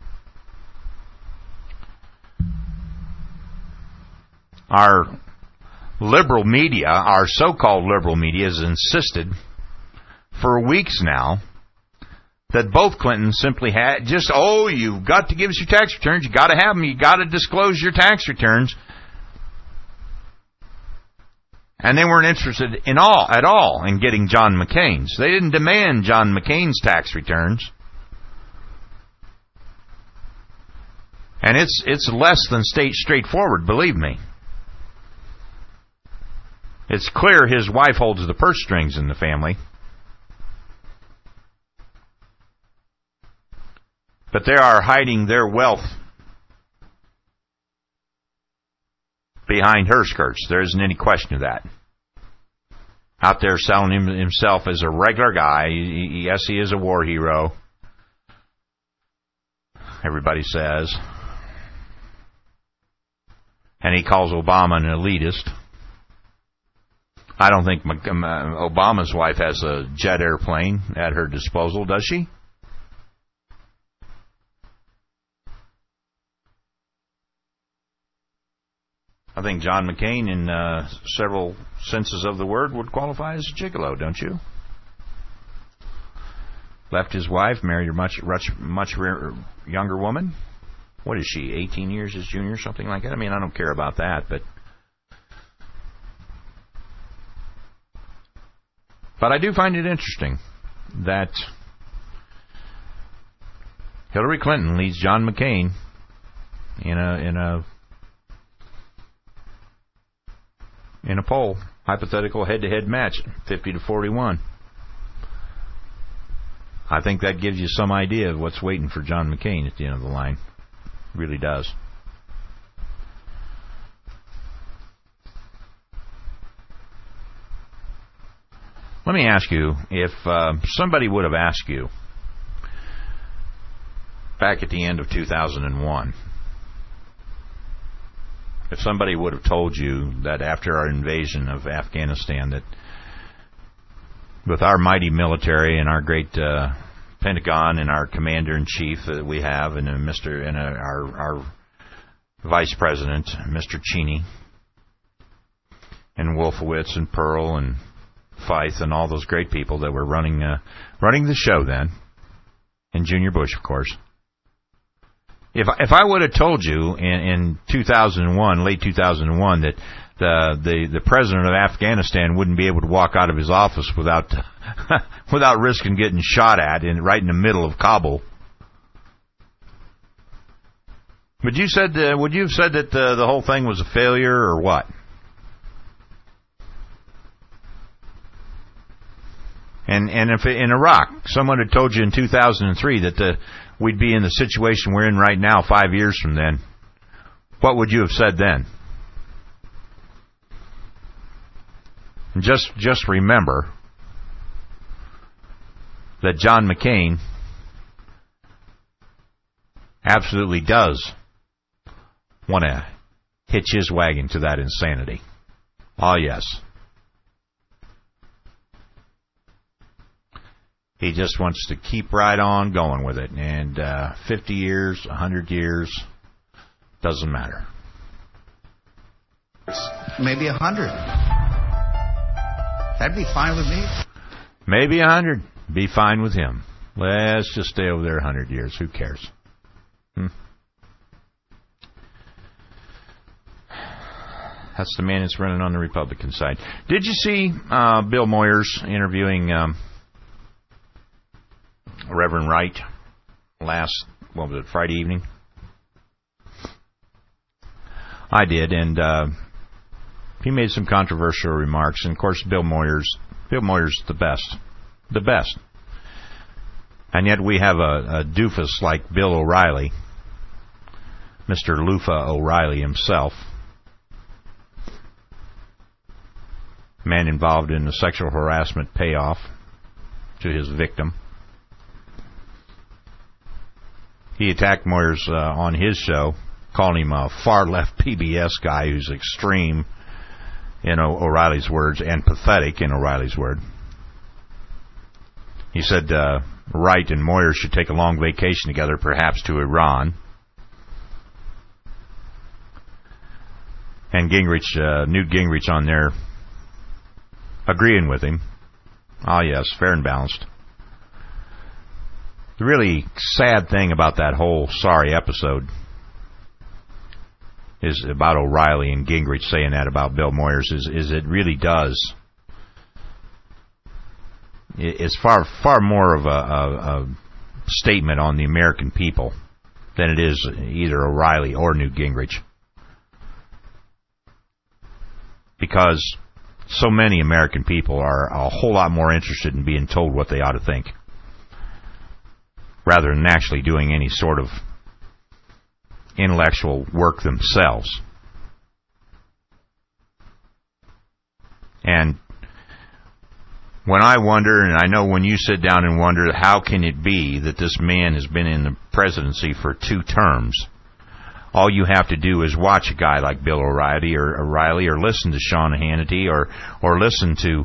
Our liberal media, our so-called liberal media, has insisted for weeks now that both Clintons simply had you've got to give us your tax returns, you got to have them, you got to disclose your tax returns. And they weren't interested at all in getting John McCain's. They didn't demand John McCain's tax returns. And it's less than straightforward, believe me. It's clear his wife holds the purse strings in the family. But they are hiding their wealth behind her skirts. There isn't any question of that. Out there selling himself as a regular guy. Yes, he is a war hero. Everybody says. And he calls Obama an elitist. I don't think Obama's wife has a jet airplane at her disposal, does she? I think John McCain, in several senses of the word, would qualify as a gigolo, don't you? Left his wife, married a much younger woman. What is she, 18 years his junior, something like that? I mean, I don't care about that, but I do find it interesting. that Hillary Clinton leads John McCain in a poll, hypothetical head-to-head match, 50-41. I think that gives you some idea of what's waiting for John McCain at the end of the line. It really does. Let me ask you, if somebody would have asked you back at the end of 2001, if somebody would have told you that after our invasion of Afghanistan, that with our mighty military and our great Pentagon and our commander-in-chief that we have, and our vice president, Mr. Cheney, and Wolfowitz and Pearl and Feith and all those great people that were running the show then, and Junior Bush, of course. If I would have told you in 2001, late 2001, that the president of Afghanistan wouldn't be able to walk out of his office without without risking getting shot at right in the middle of Kabul, would you have said that the whole thing was a failure or what? And if in Iraq, someone had told you in 2003 that we'd be in the situation we're in right now 5 years from then, what would you have said then? And just remember that John McCain absolutely does want to hitch his wagon to that insanity. Oh, yes. He just wants to keep right on going with it. And 50 years, 100 years, doesn't matter. Maybe 100. That'd be fine with me. Maybe 100. Be fine with him. Let's just stay over there 100 years. Who cares? That's the man that's running on the Republican side. Did you see Bill Moyers interviewing Reverend Wright Friday evening? I did, and he made some controversial remarks. And of course, Bill Moyers is the best. And yet we have a doofus like Bill O'Reilly, Mr. Lufa O'Reilly himself, man involved in the sexual harassment payoff to his victim. He attacked Moyers on his show, calling him a far-left PBS guy who's extreme, in O'Reilly's words, and pathetic, in O'Reilly's word. He said Wright and Moyers should take a long vacation together, perhaps to Iran. And Newt Gingrich on there agreeing with him. Ah, yes, fair and balanced. The really sad thing about that whole sorry episode is about O'Reilly and Gingrich saying that about Bill Moyers is it really does. It's far more of a statement on the American people than it is either O'Reilly or Newt Gingrich. Because so many American people are a whole lot more interested in being told what they ought to think, rather than actually doing any sort of intellectual work themselves. And when I wonder, and I know when you sit down and wonder, how can it be that this man has been in the presidency for 2 terms? All you have to do is watch a guy like Bill O'Reilly or listen to Sean Hannity or listen to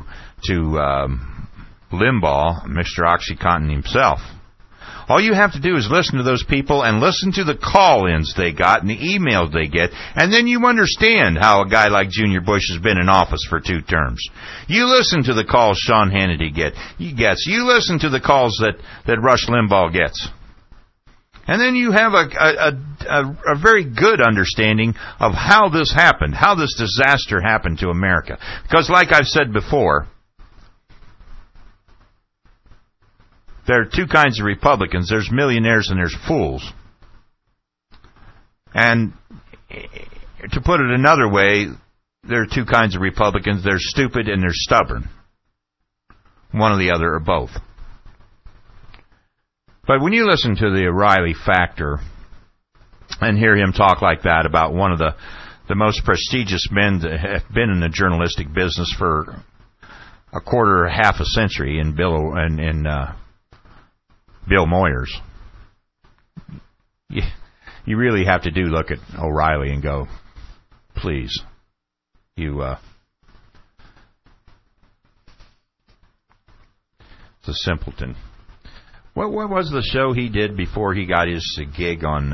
Limbaugh, Mr. OxyContin himself. All you have to do is listen to those people and listen to the call-ins they got and the emails they get, and then you understand how a guy like Junior Bush has been in office for 2 terms. You listen to the calls Sean Hannity gets. You listen to the calls that Rush Limbaugh gets. And then you have a very good understanding of how this happened, how this disaster happened to America. Because like I've said before, there are two kinds of Republicans. There's millionaires and there's fools. And to put it another way, there are two kinds of Republicans. They're stupid and they're stubborn. One or the other, or both. But when you listen to the O'Reilly factor and hear him talk like that about one of the most prestigious men that have been in the journalistic business for a quarter or half a century in Bill Moyers, you really have to look at O'Reilly and go, please, it's a simpleton. What was the show he did before he got his gig on,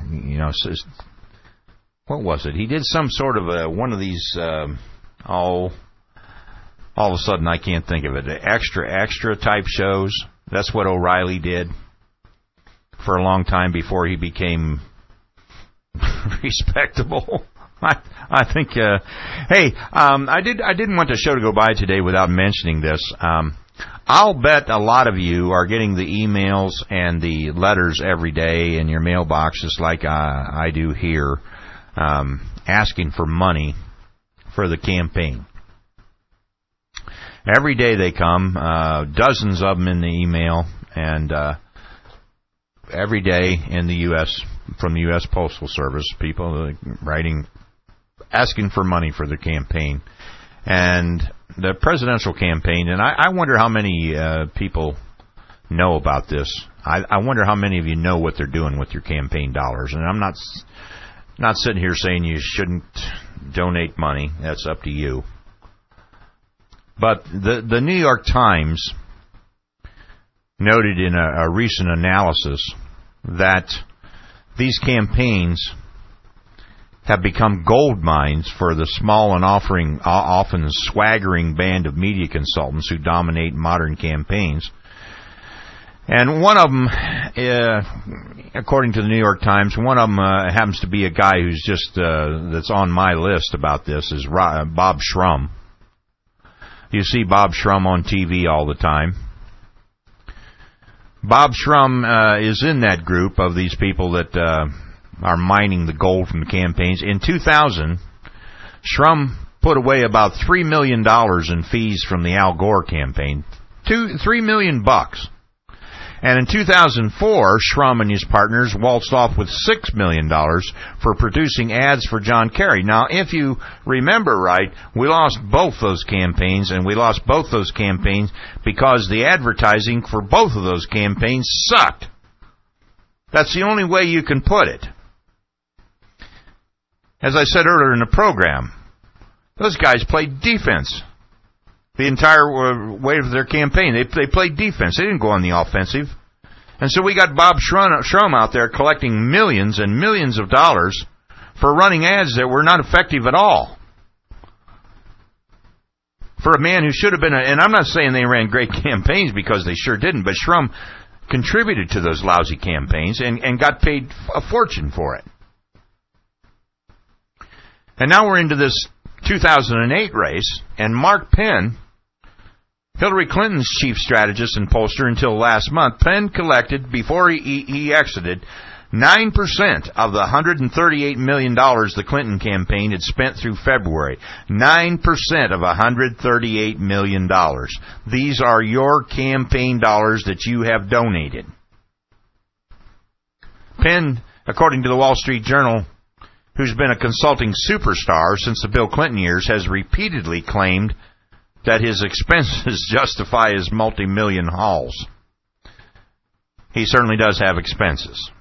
what was it? He did some sort of one of these, all of a sudden I can't think of it, extra type shows. That's what O'Reilly did for a long time before he became respectable. I think, hey, I didn't want the show to go by today without mentioning this. I'll bet a lot of you are getting the emails and the letters every day in your mailboxes like I do here, asking for money for the campaign. Every day they come, dozens of them in the email, and every day in the U.S., from the U.S. Postal Service, people writing, asking for money for their campaign. And the presidential campaign, and I wonder how many people know about this. I wonder how many of you know what they're doing with your campaign dollars. And I'm not sitting here saying you shouldn't donate money. That's up to you. But the New York Times noted in a recent analysis that these campaigns have become gold mines for the small and often swaggering band of media consultants who dominate modern campaigns. And one of them, according to the New York Times, one of them happens to be a guy who's just that's on my list about this, is Bob Shrum. You see Bob Shrum on TV all the time. Bob Shrum is in that group of these people that are mining the gold from the campaigns. In 2000, Shrum put away about $3 million in fees from the Al Gore campaign. $3 million. And in 2004, Shrum and his partners waltzed off with $6 million for producing ads for John Kerry. Now, if you remember right, we lost both those campaigns, and we lost both those campaigns because the advertising for both of those campaigns sucked. That's the only way you can put it. As I said earlier in the program, those guys played defense the entire way of their campaign. They played defense. They didn't go on the offensive. And so we got Bob Shrum out there collecting millions and millions of dollars for running ads that were not effective at all. For a man who should have been, and I'm not saying they ran great campaigns because they sure didn't, but Shrum contributed to those lousy campaigns and got paid a fortune for it. And now we're into this 2008 race, and Mark Penn, Hillary Clinton's chief strategist and pollster until last month, Penn collected, before he exited, 9% of the $138 million the Clinton campaign had spent through February. 9% of $138 million. These are your campaign dollars that you have donated. Penn, according to the Wall Street Journal, who's been a consulting superstar since the Bill Clinton years, has repeatedly claimed that his expenses justify his multi-million hauls. He certainly does have expenses.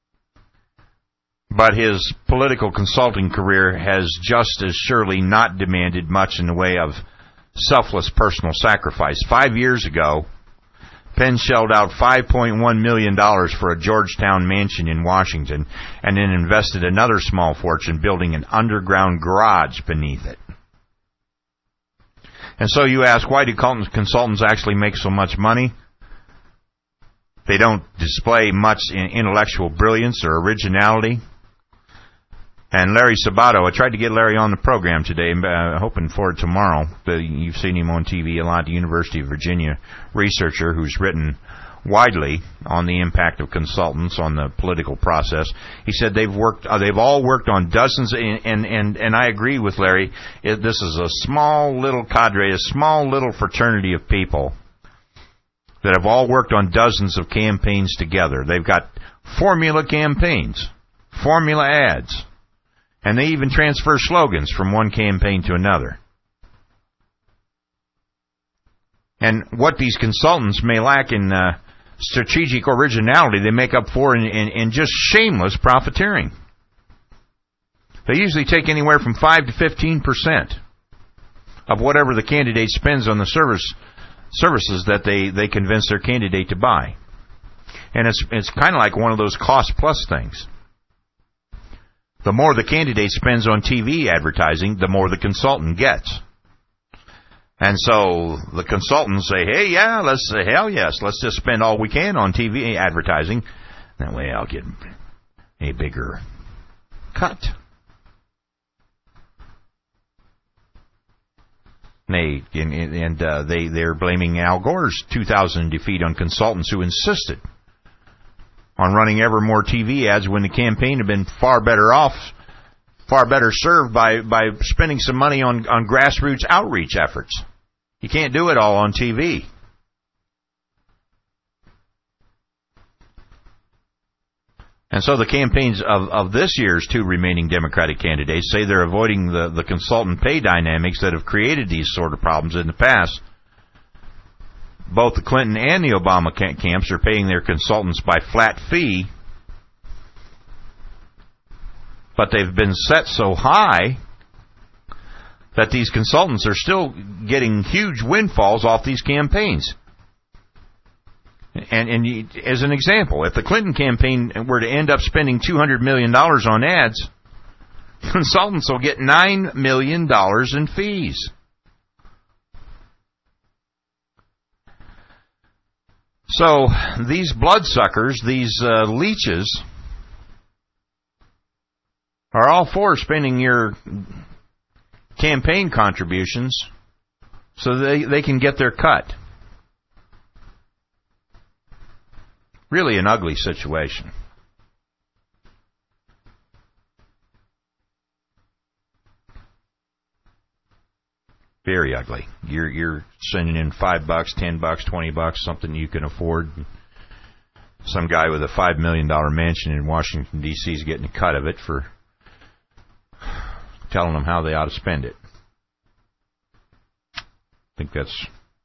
But his political consulting career has just as surely not demanded much in the way of selfless personal sacrifice. 5 years ago, Penn shelled out $5.1 million for a Georgetown mansion in Washington and then invested another small fortune building an underground garage beneath it. And so you ask, why do consultants actually make so much money? They don't display much intellectual brilliance or originality. And Larry Sabato, I tried to get Larry on the program today, hoping for it tomorrow. You've seen him on TV a lot, the University of Virginia researcher who's written widely on the impact of consultants on the political process. He said they've all worked on dozens, and I agree with Larry. This is a small little cadre, a small little fraternity of people that have all worked on dozens of campaigns together. They've got formula campaigns, formula ads, and they even transfer slogans from one campaign to another. And what these consultants may lack in strategic originality, they make up for in just shameless profiteering. They usually take anywhere from 5 to 15% of whatever the candidate spends on the services that they convince their candidate to buy. And it's kind of like one of those cost-plus things. The more the candidate spends on TV advertising, the more the consultant gets. And so the consultants say, hey, yeah, hell yes, let's just spend all we can on TV advertising. That way I'll get a bigger cut. They're blaming Al Gore's 2000 defeat on consultants who insisted on running ever more TV ads when the campaign had been far better served by spending some money on grassroots outreach efforts. You can't do it all on TV. And so the campaigns of this year's two remaining Democratic candidates say they're avoiding the consultant pay dynamics that have created these sort of problems in the past. Both the Clinton and the Obama camps are paying their consultants by flat fee, but they've been set so high that these consultants are still getting huge windfalls off these campaigns. And as an example, if the Clinton campaign were to end up spending $200 million on ads, consultants will get $9 million in fees. So these bloodsuckers, these leeches, are all for spending your campaign contributions so they can get their cut. Really an ugly situation. Very ugly. You're sending in $5, $10, $20, something you can afford. Some guy with a $5 million mansion in Washington, D.C. is getting a cut of it for telling them how they ought to spend it. I think that's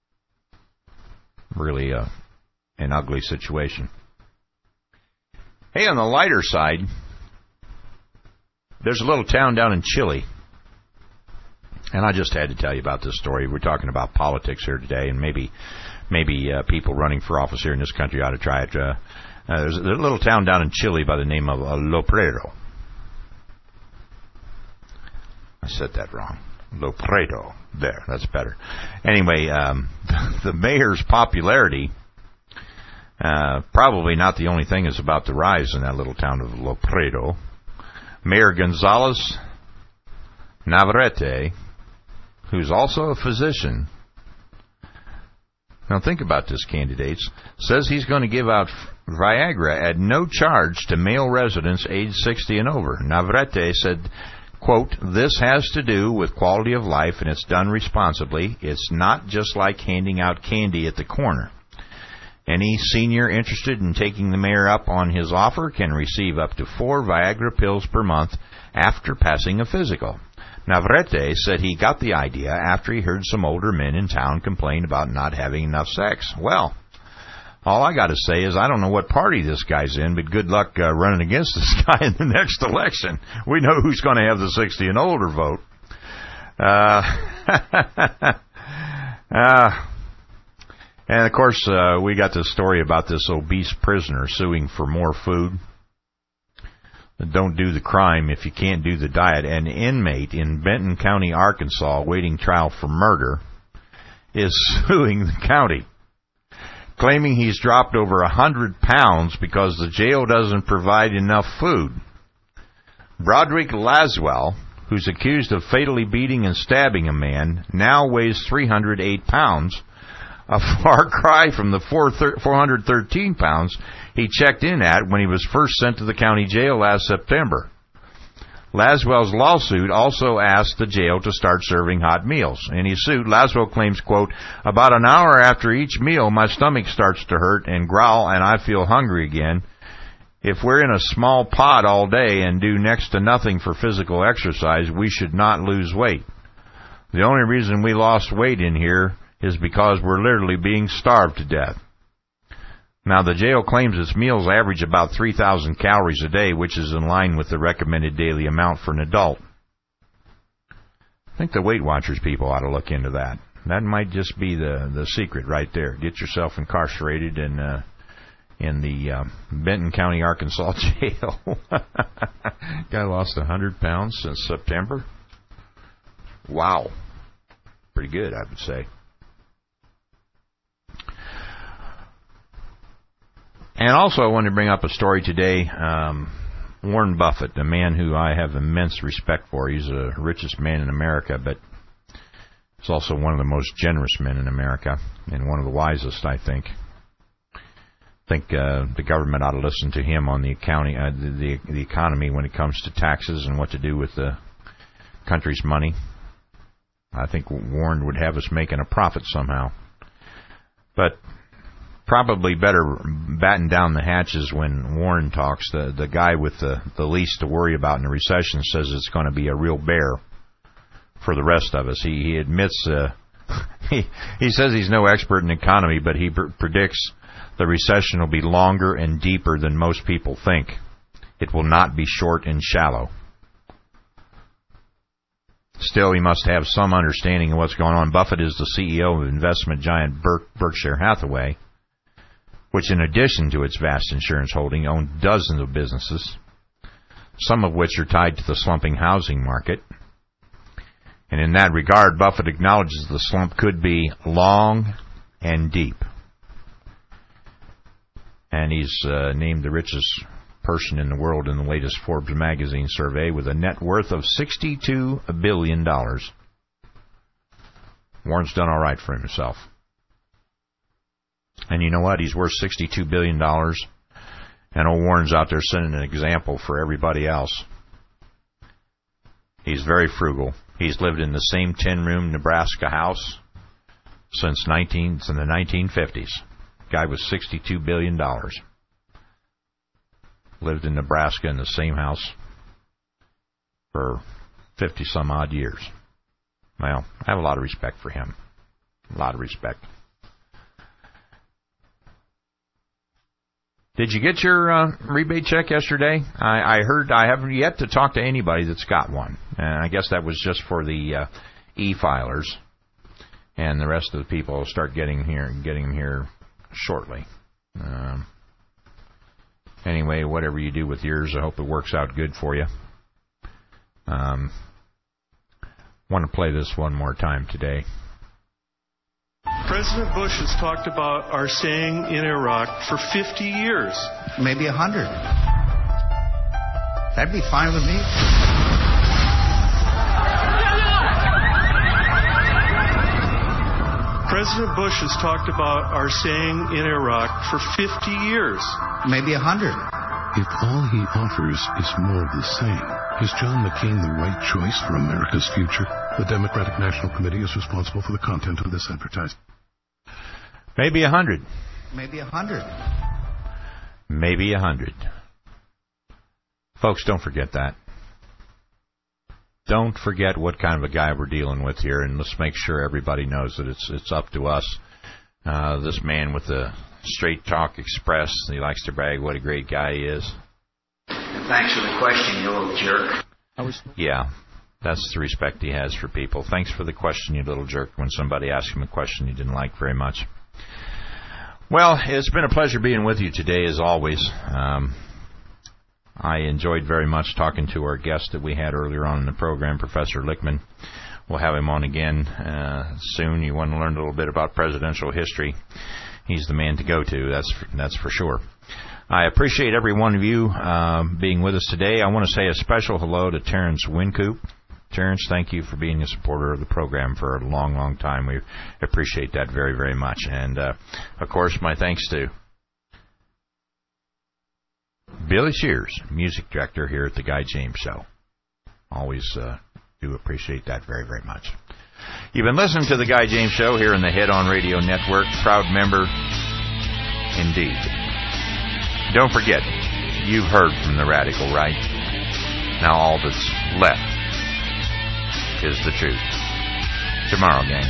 really an ugly situation. Hey, on the lighter side, there's a little town down in Chile. And I just had to tell you about this story. We're talking about politics here today, and maybe people running for office here in this country ought to try it. There's a little town down in Chile by the name of Lopredo. I said that wrong. Lopredo. There, that's better. Anyway, the mayor's popularity, probably not the only thing that's about to rise in that little town of Lopredo. Mayor Gonzalez Navarrete, who's also a physician. Now think about this, candidates. Says he's going to give out Viagra at no charge to male residents aged 60 and over. Navarrete said, quote, "This has to do with quality of life and it's done responsibly. It's not just like handing out candy at the corner. Any senior interested in taking the mayor up on his offer can receive up to 4 Viagra pills per month after passing a physical." Navarrete said he got the idea after he heard some older men in town complain about not having enough sex. Well, all I got to say is I don't know what party this guy's in, but good luck running against this guy in the next election. We know who's going to have the 60 and older vote. And, of course, we got this story about this obese prisoner suing for more food. Don't do the crime if you can't do the diet. An inmate in Benton County, Arkansas, awaiting trial for murder, is suing the county, claiming he's dropped over 100 pounds because the jail doesn't provide enough food. Broderick Laswell, who's accused of fatally beating and stabbing a man, now weighs 308 pounds, a far cry from the 413 pounds he checked in at when he was first sent to the county jail last September. Laswell's lawsuit also asked the jail to start serving hot meals. In his suit, Laswell claims, quote, "About an hour after each meal, my stomach starts to hurt and growl and I feel hungry again. If we're in a small pod all day and do next to nothing for physical exercise, we should not lose weight. The only reason we lost weight in here is because we're literally being starved to death." Now, the jail claims its meals average about 3,000 calories a day, which is in line with the recommended daily amount for an adult. I think the Weight Watchers people ought to look into that. That might just be the secret right there. Get yourself incarcerated in the Benton County, Arkansas jail. Guy lost 100 pounds since September. Wow. Pretty good, I would say. And also I wanted to bring up a story today. Warren Buffett, a man who I have immense respect for. He's the richest man in America, but he's also one of the most generous men in America, and one of the wisest, I think. I think the government ought to listen to him on the economy when it comes to taxes and what to do with the country's money. I think Warren would have us making a profit somehow. But probably better batten down the hatches when Warren talks. The guy with the least to worry about in a recession says it's going to be a real bear for the rest of us. He admits, he says he's no expert in economy, but he predicts the recession will be longer and deeper than most people think. It will not be short and shallow. Still, he must have some understanding of what's going on. Buffett is the CEO of investment giant Berkshire Hathaway, which in addition to its vast insurance holding, owns dozens of businesses, some of which are tied to the slumping housing market. And in that regard, Buffett acknowledges the slump could be long and deep. And he's named the richest person in the world in the latest Forbes magazine survey with a net worth of $62 billion. Warren's done all right for himself. And you know what? He's worth $62 billion. And old Warren's out there setting an example for everybody else. He's very frugal. He's lived in the same 10-room Nebraska house since the 1950s. Guy was $62 billion. Lived in Nebraska in the same house for 50-some-odd years. Well, I have a lot of respect for him. A lot of respect. Did you get your rebate check yesterday? I heard I haven't yet to talk to anybody that's got one. And I guess that was just for the e-filers. And the rest of the people will start getting them here shortly. Anyway, whatever you do with yours, I hope it works out good for you. Want to play this one more time today. President Bush has talked about our staying in Iraq for 50 years. Maybe 100. That'd be fine with me. President Bush has talked about our staying in Iraq for 50 years. Maybe 100. If all he offers is more of the same, is John McCain the right choice for America's future? The Democratic National Committee is responsible for the content of this advertisement. Maybe 100. Maybe 100. Maybe 100. Folks, don't forget that. Don't forget what kind of a guy we're dealing with here, and let's make sure everybody knows that it's up to us. This man with the Straight Talk Express, he likes to brag what a great guy he is. Thanks for the question, you little jerk. Yeah, that's the respect he has for people. Thanks for the question, you little jerk, when somebody asked him a question he didn't like very much. Well, it's been a pleasure being with you today, as always. I enjoyed very much talking to our guest that we had earlier on in the program, Professor Lichtman. We'll have him on again soon. You want to learn a little bit about presidential history, he's the man to go to, that's for sure. I appreciate every one of you being with us today. I want to say a special hello to Terrence Wincoop. Terrence, thank you for being a supporter of the program for a long, long time. We appreciate that very, very much. And, of course, my thanks to Billy Shears, music director here at the Guy James Show. Always do appreciate that very, very much. You've been listening to the Guy James Show here in the Head On Radio Network. Proud member indeed. Don't forget, you've heard from the radical right. Now all that's left is the truth. Tomorrow, gang.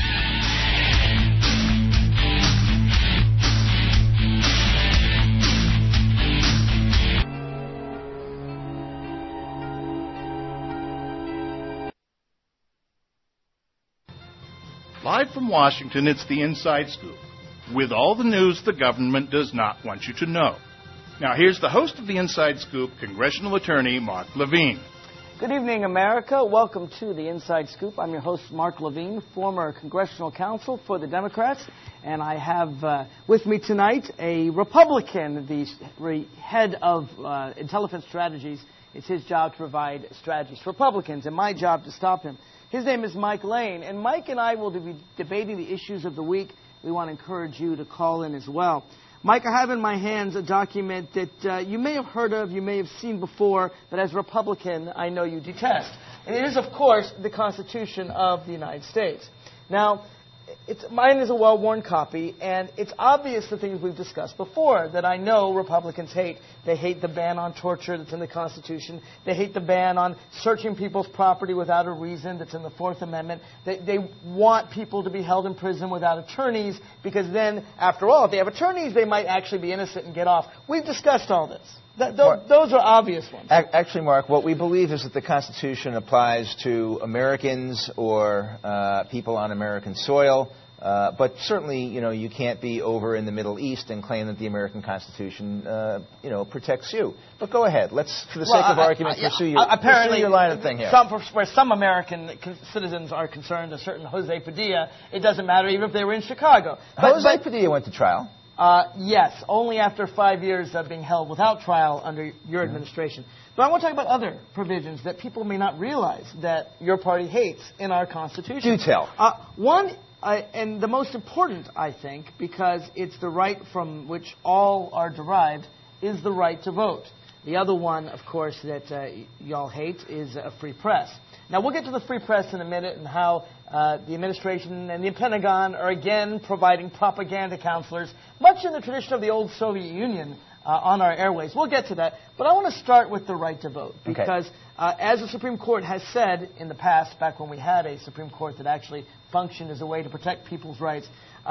Live from Washington, it's the Inside Scoop, with all the news the government does not want you to know. Now, here's the host of the Inside Scoop, Congressional Attorney Mark Levine. Good evening, America. Welcome to the Inside Scoop. I'm your host, Mark Levine, former congressional counsel for the Democrats, and I have with me tonight a Republican, the head of intelligence strategies. It's his job to provide strategies for Republicans, and my job to stop him. His name is Mike Lane, and Mike and I will be debating the issues of the week. We want to encourage you to call in as well. Mike, I have in my hands a document that you may have heard of, you may have seen before, but as a Republican, I know you detest. And it is, of course, the Constitution of the United States. Now, mine is a well-worn copy, and it's obvious the things we've discussed before that I know Republicans hate. They hate the ban on torture that's in the Constitution. They hate the ban on searching people's property without a reason that's in the Fourth Amendment. They want people to be held in prison without attorneys because then, after all, if they have attorneys, they might actually be innocent and get off. We've discussed all this. Those are obvious ones. Actually, Mark, what we believe is that the Constitution applies to Americans or people on American soil. But certainly, you can't be over in the Middle East and claim that the American Constitution, protects you. But go ahead. Let's, for the sake of argument, pursue your line of thing here. Where some American citizens are concerned, a certain Jose Padilla, it doesn't matter even if they were in Chicago. Jose Padilla went to trial. Yes, only after 5 years of being held without trial under your administration. But I want to talk about other provisions that people may not realize that your party hates in our Constitution. Do tell. One, and the most important, I think, because it's the right from which all are derived, is the right to vote. The other one, of course, that y'all hate is a free press. Now, we'll get to the free press in a minute and how the administration and the Pentagon are again providing propaganda counselors, much in the tradition of the old Soviet Union, on our airways. We'll get to that. But I want to start with the right to vote because, as the Supreme Court has said in the past, back when we had a Supreme Court that actually functioned as a way to protect people's rights,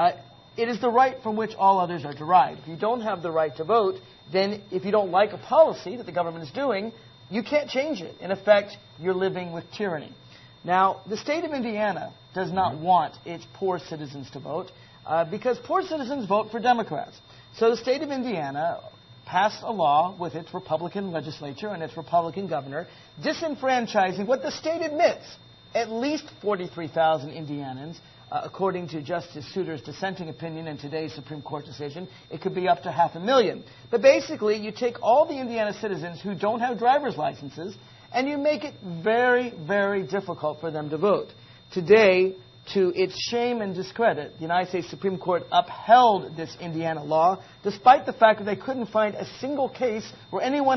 it is the right from which all others are derived. If you don't have the right to vote, then if you don't like a policy that the government is doing, you can't change it. In effect, you're living with tyranny. Now, the state of Indiana does not want its poor citizens to vote because poor citizens vote for Democrats. So the state of Indiana passed a law with its Republican legislature and its Republican governor disenfranchising what the state admits, at least 43,000 Indianans. According to Justice Souter's dissenting opinion in today's Supreme Court decision, it could be up to 500,000. But basically, you take all the Indiana citizens who don't have driver's licenses, and you make it very, very difficult for them to vote. Today, to its shame and discredit, the United States Supreme Court upheld this Indiana law, despite the fact that they couldn't find a single case where anyone